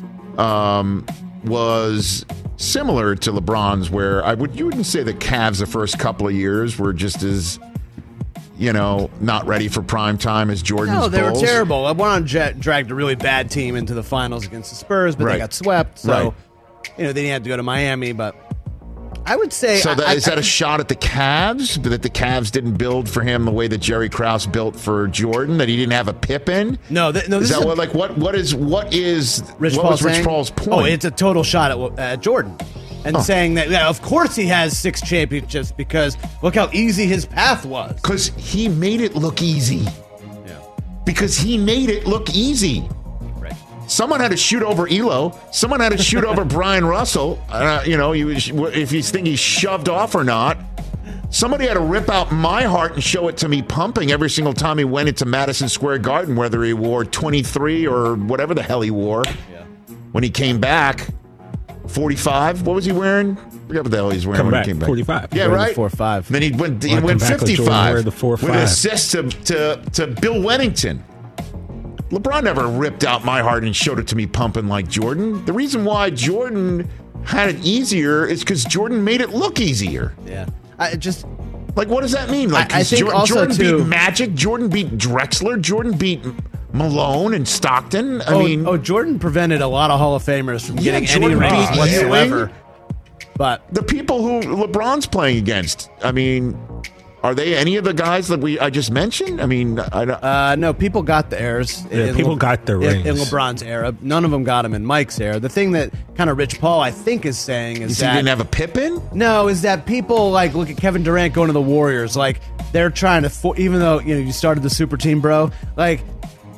um, was similar to LeBron's, where I would you wouldn't say the Cavs the first couple of years were just as you know not ready for prime time as Jordan's. No, they Bulls. were terrible. LeBron j- dragged a really bad team into the finals against the Spurs, but Right. they got swept. So, Right. you know, they didn't have to go to Miami. But I would say, So that, I, is that a shot at the Cavs? That the Cavs didn't build for him the way that Jerry Krause built for Jordan? That he didn't have a Pippen? No, th- no. Is This that is what? Like what? What is? What is? Rich what Paul was Rich saying- Paul's point? Oh, it's a total shot at, at Jordan. And Oh. saying that, yeah, of course he has six championships because look how easy his path was. Because he made it look easy. Yeah. Because he made it look easy. Right. Someone had to shoot over Elo. Someone had to shoot over Brian Russell. Uh, you know, you, if you think he's shoved off or not. Somebody had to rip out my heart and show it to me pumping every single time he went into Madison Square Garden, whether he wore twenty-three or whatever the hell he wore. Yeah. When he came back, forty-five. What was he wearing? I forget what the hell he's wearing Come when back, he came back. forty-five. Yeah, Wearing the right. four five. Then he went. He When I went come back with Jordan, fifty-five wear the four with an five. assist to, to to Bill Wennington. LeBron never ripped out my heart and showed it to me pumping like Jordan. The reason why Jordan had it easier is because Jordan made it look easier. Yeah. I just Like, what does that mean? Like, I- I 'cause think Jordan, also, Jordan too- beat Magic, Jordan beat Drexler, Jordan beat Malone and Stockton. I oh, mean, oh, Jordan prevented a lot of Hall of Famers from Yeah, getting any Jordan rings beat whatsoever. Ewing. But the people who LeBron's playing against, I mean, are they any of the guys that we I just mentioned? I mean, I don't. Uh, no, people got theirs. Yeah, people got their in, in rings. LeBron's era. None of them got them in Mike's era. The thing that kind of Rich Paul, I think, is saying you is think that he didn't have a Pippen? no, is that people like look at Kevin Durant going to the Warriors, like they're trying to, for, even though you know you started the super team, bro, like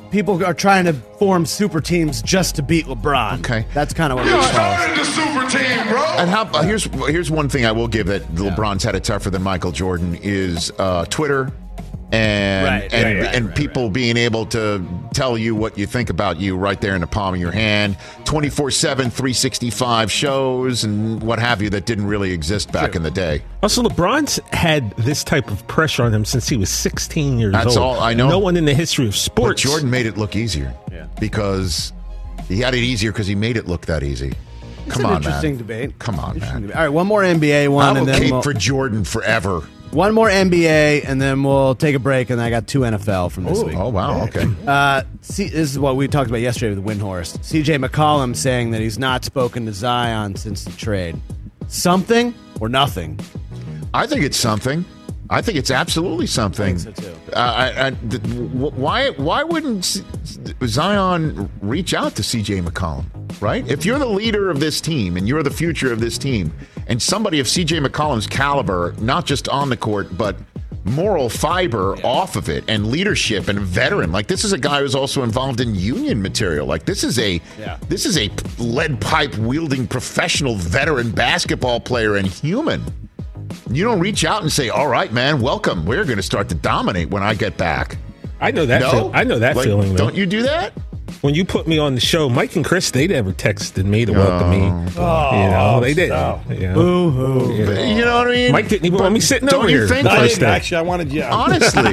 people are trying to form super teams just to beat LeBron. Okay. That's kind of what Rich calls. the super team, bro. And how, uh, here's here's one thing I will give that LeBron's had it tougher than Michael Jordan is uh, Twitter and Right, and, right, right, and right, people being able to tell you what you think about you right there in the palm of your hand. twenty-four seven, three sixty-five shows and what have you that didn't really exist back in the day. Also, LeBron's had this type of pressure on him since he was sixteen years That's old. all I know. No one in the history of But sports. Jordan made it look easier. Yeah. Because he had it easier because he made it look that easy. It's Come an on, interesting man. debate. Come on, Interesting man. debate. All right, one more N B A one, I and will then cape we'll, for Jordan forever. one more N B A, and then we'll take a break. And I got two N F L from this Oh, week. oh, wow. Okay. Uh, see, this is what we talked about yesterday with Windhorst. C J McCollum saying that he's not spoken to Zion since the trade. Something or nothing? I think it's something. I think it's absolutely something. I think so, too. Uh, I, I, th- w- why why wouldn't S- Zion reach out to C J McCollum, right? If you're the leader of this team and you're the future of this team, and somebody of C J McCollum's caliber, not just on the court, but moral fiber yeah. off of it and leadership and veteran, like this is a guy who's also involved in union material. Like this is a yeah. this is a lead pipe wielding professional veteran basketball player and human. You don't reach out and say, all right, man, welcome. We're going to start to dominate when I get back. I know that. No? Feel, I know that Like, feeling. Though. Don't you do that? When you put me on the show, Mike and Chris, they never texted me to welcome me. Oh, you know, they didn't. no. You know? Boo hoo. You know. But you know what I mean? Mike didn't even want me sitting Don't over you here. think, No, I like, didn't. Actually, I wanted you. honestly,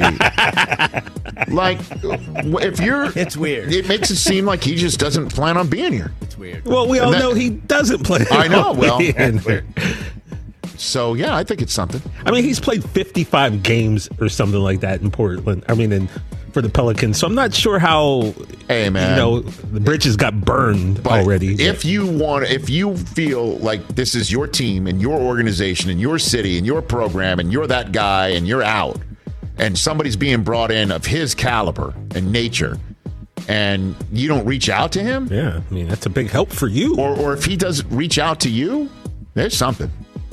like, if you're... It's weird. It makes it seem like he just doesn't plan on being here. It's weird. Well, we all that- know he doesn't play. I know, well- And- So, yeah, I think it's something. I mean, he's played fifty-five games or something like that in Portland. I mean, in, for the Pelicans. So I'm not sure how, Hey, man. you know, the bridges got burned But already. if you want, if you feel like this is your team and your organization and your city and your program and you're that guy and you're out and somebody's being brought in of his caliber and nature and you don't reach out to him, yeah, I mean, that's a big help for you. or, or if he does reach out to you, there's something.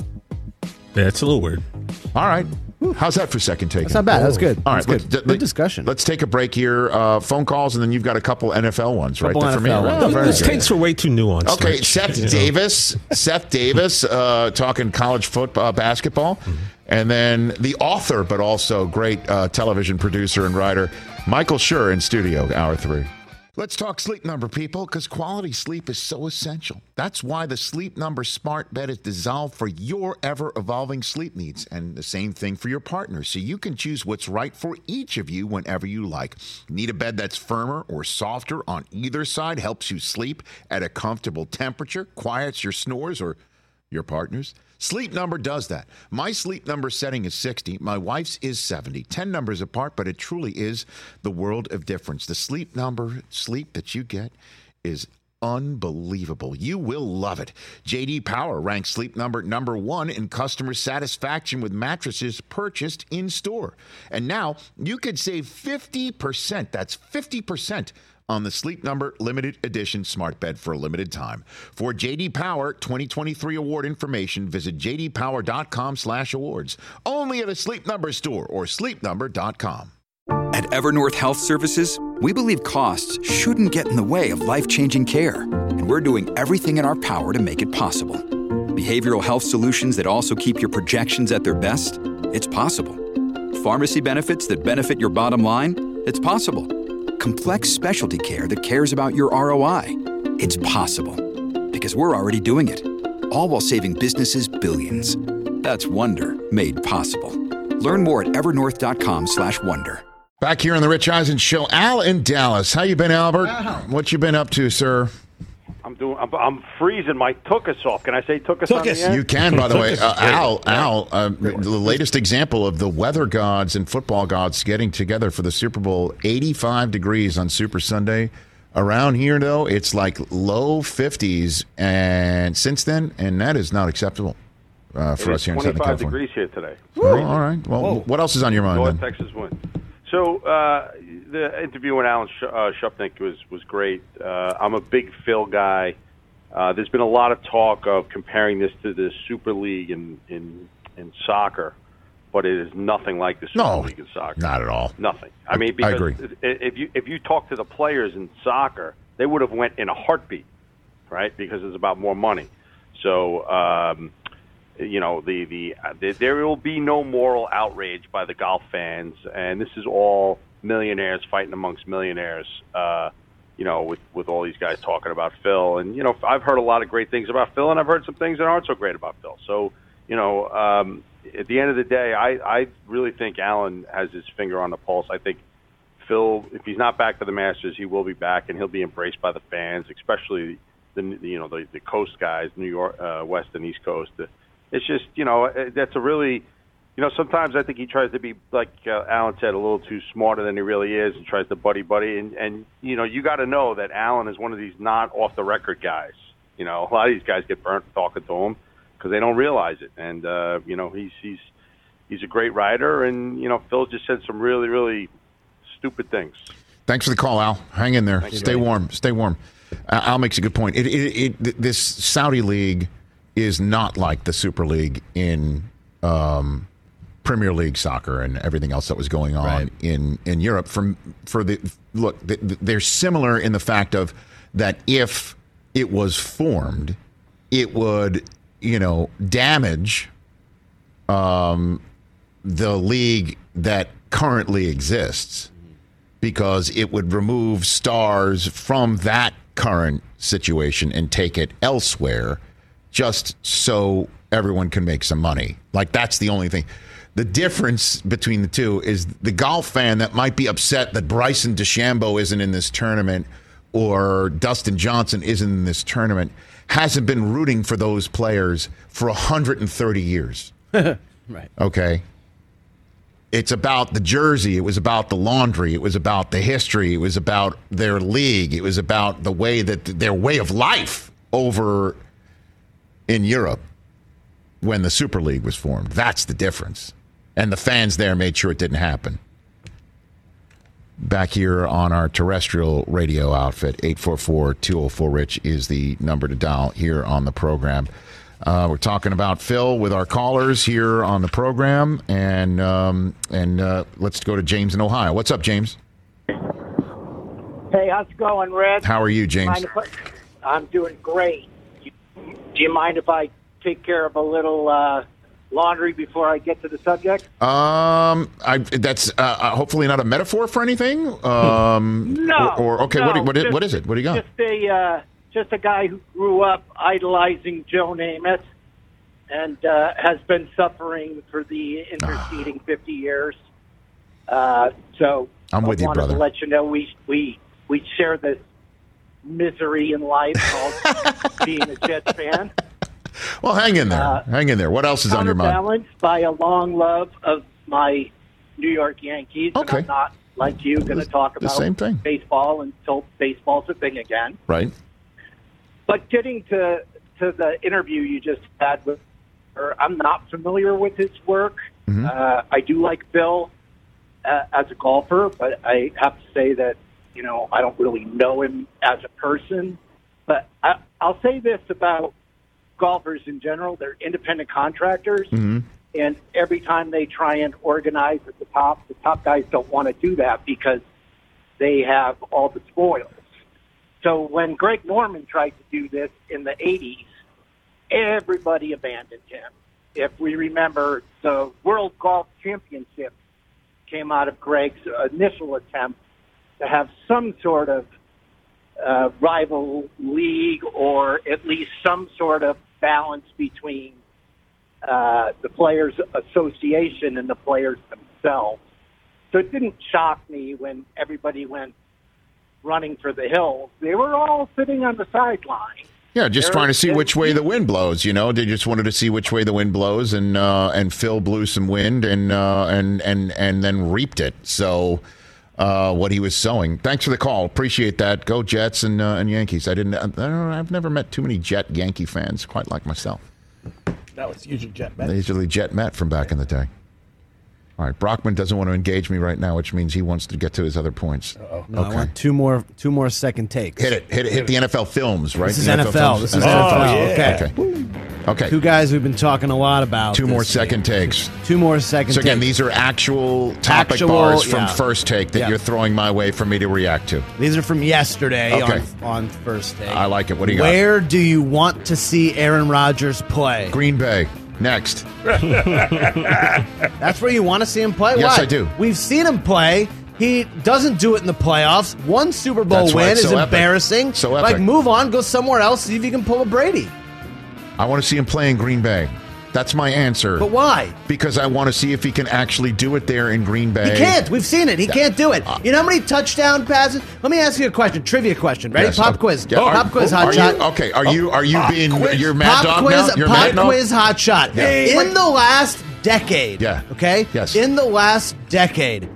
Yeah, it's a little weird. All right. How's that for second take? That's not bad. That was good. All That's right, good. let's- Good discussion. Let's take a break here. Uh, phone calls, and then you've got a couple N F L ones, Couple right? there for me. N F L Oh, ones. very These good. takes are way too nuanced. Okay, Rich. Seth You know? Davis. Seth Davis uh, talking college football, basketball. Mm-hmm. And then the author, but also great uh, television producer and writer, Michael Schur in studio, hour three. Let's talk Sleep Number, people, because quality sleep is so essential. That's why the Sleep Number smart bed is designed for your ever-evolving sleep needs, and the same thing for your partner, so you can choose what's right for each of you whenever you like. Need a bed that's firmer or softer on either side, helps you sleep at a comfortable temperature, quiets your snores or your partner's? Sleep Number does that. My Sleep Number setting is sixty. My wife's is seventy. ten numbers apart, but it truly is the world of difference. The Sleep Number sleep that you get is unbelievable. You will love it. J D Power ranks Sleep Number number one in customer satisfaction with mattresses purchased in store. And now you could save fifty percent. That's fifty percent on the Sleep Number limited edition smart bed for a limited time. For J D Power twenty twenty-three award information, visit j d power dot com slash awards. Only at a Sleep Number store or sleep number dot com. At Evernorth Health Services, we believe costs shouldn't get in the way of life-changing care, and we're doing everything in our power to make it possible. Behavioral health solutions that also keep your projections at their best? It's possible. Pharmacy benefits that benefit your bottom line? It's possible. Complex specialty care that cares about your R O I? It's possible. Because we're already doing it. All while saving businesses billions. That's Wonder made possible. Learn more at evernorth dot com slash wonder. Back here on the Rich Eisen Show, Al in Dallas. How you been, Albert? What you been up to, sir? I'm doing. I'm, I'm freezing my took us off. Can I say took us Took on us. the air? You can, by the way. Took Uh, us great. Al, Al, uh, the latest example of the weather gods and football gods getting together for the Super Bowl. eighty-five degrees on Super Sunday. Around here, though, it's like low fifties, and since then, and that is not acceptable uh, for It us is here in Southern twenty-five California. degrees here today. Oh, all right. Well, Whoa. what else is on your mind, North then? Texas wind. So uh, the interview with Alan Sh- uh, Shupnick was was great. Uh, I'm a big Phil guy. Uh, there's been a lot of talk of comparing this to the Super League in in, in soccer, but it is nothing like the Super No, League of soccer. not at all. Nothing. I mean, I because agree. if you if you talk to the players in soccer, they would have went in a heartbeat, right? Because it's about more money. So, um, you know, the, the the there will be no moral outrage by the golf fans, and this is all millionaires fighting amongst millionaires. Uh, you know, with with all these guys talking about Phil, and you know, I've heard a lot of great things about Phil, and I've heard some things that aren't so great about Phil. So, you know, um, at the end of the day, I I really think Alan has his finger on the pulse. I think Phil, if he's not back for the Masters, he will be back, and he'll be embraced by the fans, especially the you know the the coast guys, New York, uh, West and East Coast. It's just, you know, that's a really, you know, sometimes I think he tries to be, like uh, Alan said, a little too smarter than he really is, and tries to buddy buddy. And, and you know, you got to know that Alan is one of these not off the record guys. You know, a lot of these guys get burnt talking to him because they don't realize it. And uh, you know, he's he's he's a great writer, and you know, Phil just said some really really stupid things. Thanks for the call, Al. Hang in there. Thank you, Stay buddy. warm. Stay warm. Uh, Al makes a good point. It, it, it, this Saudi league is not like the Super League in um, Premier League soccer and everything else that was going on Right. in, in Europe. From for the look, they're similar in the fact of that if it was formed, it would you know damage um, the league that currently exists because it would remove stars from that current situation and take it elsewhere, just so everyone can make some money. Like, that's the only thing. The difference between the two is the golf fan that might be upset that Bryson DeChambeau isn't in this tournament or Dustin Johnson isn't in this tournament hasn't been rooting for those players for one hundred thirty years. Right. Okay? It's about the jersey. It was about the laundry. It was about the history. It was about their league. It was about the way that their way of life over in Europe when the Super League was formed. That's the difference. And the fans there made sure it didn't happen. Back here on our terrestrial radio outfit, eight four four, two oh four, RICH is the number to dial here on the program. Uh, we're talking about Phil with our callers here on the program. And, um, and uh, let's go to James in Ohio. What's up, James? Hey, how's it going, Red? How are you, James? Mind if I, I'm doing great. Do you mind if I take care of a little uh, laundry before I get to the subject? Um, I that's uh, hopefully not a metaphor for anything. Um, No. Or, or okay, no, what, what, just, what is it? What do you got? Just a uh, just a guy who grew up idolizing Joe Namath and uh, has been suffering for the interceding fifty years. Uh, so I'm with I you, wanted brother. to let you know we we we share this misery in life called being a Jets fan. Well, hang in there. Uh, hang in there. What else is on your mind? Counterbalanced by a long love of my New York Yankees. Okay. And I'm not, like you, going to talk the about same thing. baseball until baseball's a thing again. Right. But getting to to the interview you just had with her, I'm not familiar with his work. Mm-hmm. Uh, I do like Bill uh, as a golfer, but I have to say that, you know, I don't really know him as a person. But I, I'll say this about golfers in general. They're independent contractors. Mm-hmm. And every time they try and organize at the top, the top guys don't want to do that because they have all the spoils. So when Greg Norman tried to do this in the eighties, everybody abandoned him. If we remember, the World Golf Championship came out of Greg's initial attempt to have some sort of uh, rival league or at least some sort of balance between uh, the Players Association and the players themselves. So it didn't shock me when everybody went running for the hills. They were all sitting on the sideline. Yeah, just There- trying to see there- which way the wind blows. You know, they just wanted to see which way the wind blows, and uh, and Phil blew some wind, and uh, and and and then reaped it. So, uh, what he was sowing. Thanks for the call. Appreciate that. Go Jets and uh, and Yankees. I didn't. I don't know, I've never met too many Jet Yankee fans quite like myself. That was usually Jet Met. They usually Jet Met from back in the day. All right, Brockman doesn't want to engage me right now, which means he wants to get to his other points. Uh-oh. No, I want two more, two more second takes. Hit it. Hit it. Hit the N F L films, right? This is The N F L. films? This is N F L N F L. films. Okay. Okay. Okay. Two guys we've been talking a lot about. Two more this second week. takes. Two more second So again, takes. these are actual topic Actual, bars from yeah. First Take that Yeah. you're throwing my way for me to react to. These are from yesterday Okay. on, on First Take. I like it. What do you got? Where do you want to see Aaron Rodgers play? Green Bay. Next. That's where you want to see him play? Yes, Why? I do. We've seen him play. He doesn't do it in the playoffs. One Super Bowl That's why win it's is so epic. embarrassing. So Like, epic. move on. Go somewhere else. See if you can pull a Brady. I want to see him play in Green Bay. That's my answer. But why? Because I want to see if he can actually do it there in Green Bay. He can't. We've seen it. He Yeah. can't do it. Uh, You know how many touchdown passes? Let me ask you a question. Trivia question. Ready? Yes. Pop Uh, quiz. yeah. Pop Are- quiz, are hot you- shot. okay, are you are you Pop being quiz. you're mad Pop dog quiz, now? You're pop mad dog? quiz, hot shot. Yeah. In the last decade. Yeah. Okay. Yes. In the last decade,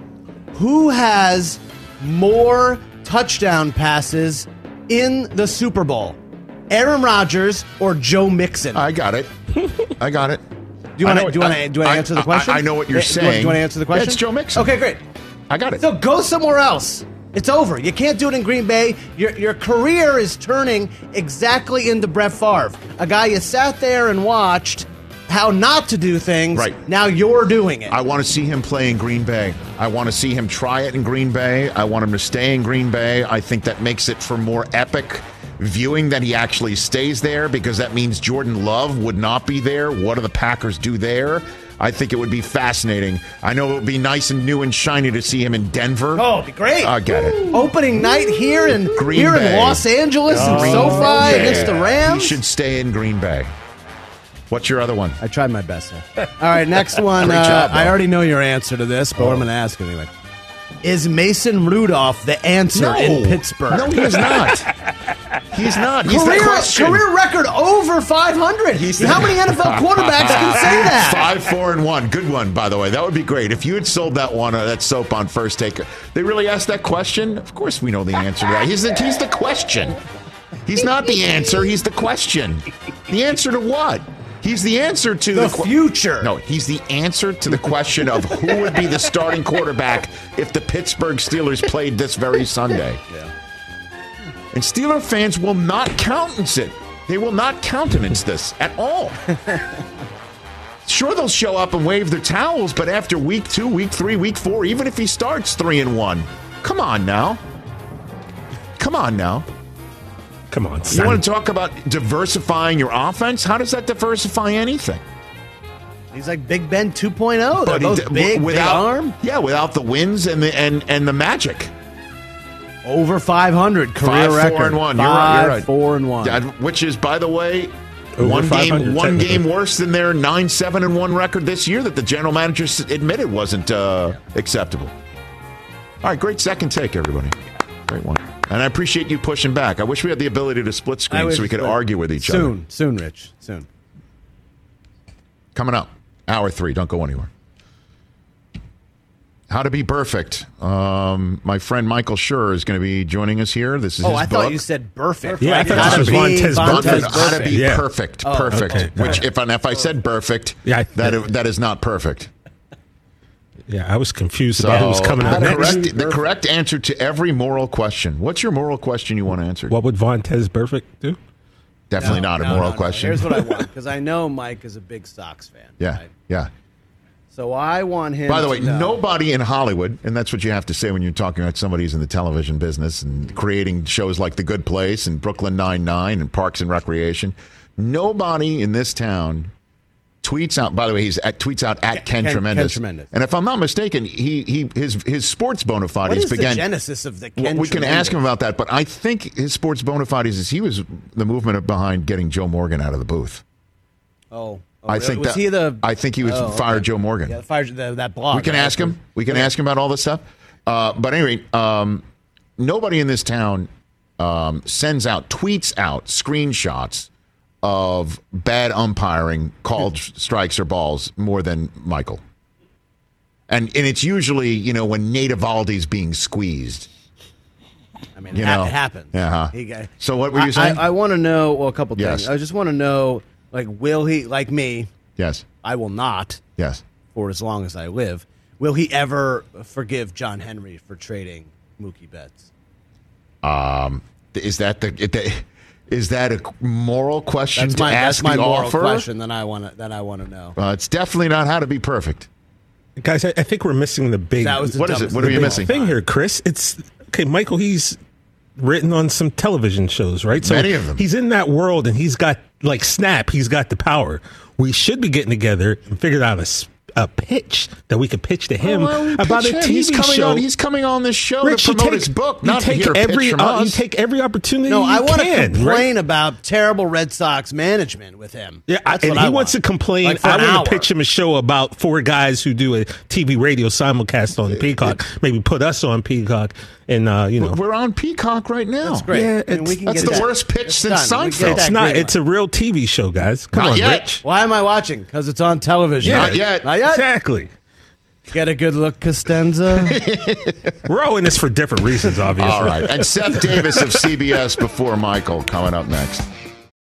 who has more touchdown passes in the Super Bowl? Aaron Rodgers or Joe Mixon? I got it. I got it. Do you I want know- to? Do you want I- to? Do you want I- to answer the I- question? I know what you're Eh, do you want- saying. Do you want to answer the Yeah, question? it's Joe Mixon. Okay, great. I got it. So go somewhere else. It's over. You can't do it in Green Bay. Your your career is turning exactly into Brett Favre, a guy you sat there and watched how not to do things. Right. Now you're doing it. I want to see him play in Green Bay. I want to see him try it in Green Bay. I want him to stay in Green Bay. I think that makes it for more epic viewing that he actually stays there, because that means Jordan Love would not be there. What do the Packers do there? I think it would be fascinating. I know it would be nice and new and shiny to see him in Denver. Oh, it'd be great. I get it. Opening night here in Green here Bay. in Los Angeles and Green SoFi Bay. against the Rams. He should stay in Green Bay. What's your other one? I tried my best. Sir. All right, next one. Great uh, job, I Bo. already know your answer to this, but I'm going to ask anyway. Is Mason Rudolph the answer No. in Pittsburgh? No, he is not. He's not. He's career, the question. career record over five hundred. He's How many N F L quarterbacks can say that? Five, four, and one. Good one, by the way. That would be great. If you had sold that one, uh, that soap on First Take, they really asked that question? Of course we know the answer to that. He's the, he's the question. He's not the answer. He's the question. The answer to what? He's the answer to The the, qu- future. No, he's the answer to the question of who would be the starting quarterback if the Pittsburgh Steelers played this very Sunday. Yeah. And Steeler fans will not countenance it. They will not countenance this at all. Sure, they'll show up and wave their towels, but after week two, week three, week four, even if he starts three and one, come on now. Come on now. Come on, You son. want to talk about diversifying your offense? How does that diversify anything? He's like Big Ben two point oh. They're But he both d- big, without, big arm. Yeah, without the wins and the and and the magic. Over five hundred career Five, record. four, and one. You're Five, right. You're right. four, and one. Yeah, which is, by the way, Over one five hundred, game one technically. game worse than their nine seven and one record this year that the general manager s- admitted wasn't uh, acceptable. All right, great second take, everybody. Great one. And I appreciate you pushing back. I wish we had the ability to split I screen wish so we could that- argue with each other. Soon, soon, Rich. Soon. Coming up, hour three. Don't go anywhere. How to be perfect. Um, my friend Michael Schur is going to be joining us here. This is Oh, his I book. thought you said perfect. Yeah, I Like, thought how this to was be Vontez How to, Perfect. how to be Yeah. perfect, Oh, perfect. okay. Which, if and if I said perfect, Yeah, I- that that is not perfect. Yeah, I was confused So about who was coming the up next. correct, the correct answer to every moral question. What's your moral question you want to answer? What would Vontez Perfect do? Definitely No, not a no, moral no, no. question. Here's what I want, because I know Mike is a big Sox fan. yeah, right? yeah. So I want him. By the way, to know- nobody in Hollywood, and that's what you have to say when you're talking about somebody who's in the television business and creating shows like The Good Place and Brooklyn Nine-Nine and Parks and Recreation. Nobody in this town tweets out. By the way, he's at tweets out at Ken, Ken- Tremendous. Ken Tremendous. And if I'm not mistaken, he he his his sports bona fides What is began. the genesis of the Well, Ken we can Tremendous? ask him about that, but I think his sports bona fides is he was the movement behind getting Joe Morgan out of the booth. Oh, oh, I really? think was that, he the? I think he was Oh, fired okay. Joe Morgan. Yeah, fired the, that blog. We can right? ask him. We can ask him about all this stuff. Uh, but anyway, um, nobody in this town um, sends out, tweets out screenshots of bad umpiring, called strikes or balls more than Michael. And and it's usually, you know, when Nate Eovaldi's being squeezed. I mean, You it, ha- know. it happens. Uh-huh. He got- So what were you I- saying? I, I want to know. Well, a couple things. Yes. I just want to know, like, will he, like me? Yes. I will not. Yes. For as long as I live, will he ever forgive John Henry for trading Mookie Betts? Um, is that the, the Is that a moral question That's to my ask that's my the moral offer? question that I want to that I want to know. Uh, it's definitely not how to be perfect. Guys, I, I think we're missing the big. That was the What is it? dumbest What are thing you of all missing? thing time. here, Chris. It's okay. Michael, he's written on some television shows, right? So Many of them. He's in that world, and he's got like Snap. He's got the power. We should be getting together and figure out a, s- a pitch that we could pitch to him Well, why don't we about pitch a him? T V he's coming show. On, he's coming on this show Rich, to you promote take- his book, you not to take hear a every pitch from uh, you us. take every opportunity. No, you I want to can, complain right? about terrible Red Sox management with him. Yeah, That's and what he I wants want. to complain. Like for I an want hour. to pitch him a show about four guys who do a T V radio simulcast on Peacock. Maybe put us on Peacock, and uh, you know, We're on Peacock right now. That's great. Yeah, I mean, we it's- can That's get the that. worst pitch It's since done. We get Seinfeld. that it's not. green It's a real T V show, guys. Come Not on, yet. Rich. Why am I watching? Because it's on television. Yeah. Not yet. Not yet. Exactly. Get a good look, Costanza. We're all in this for different reasons, obviously. All right. And Seth Davis of C B S before Michael coming up next.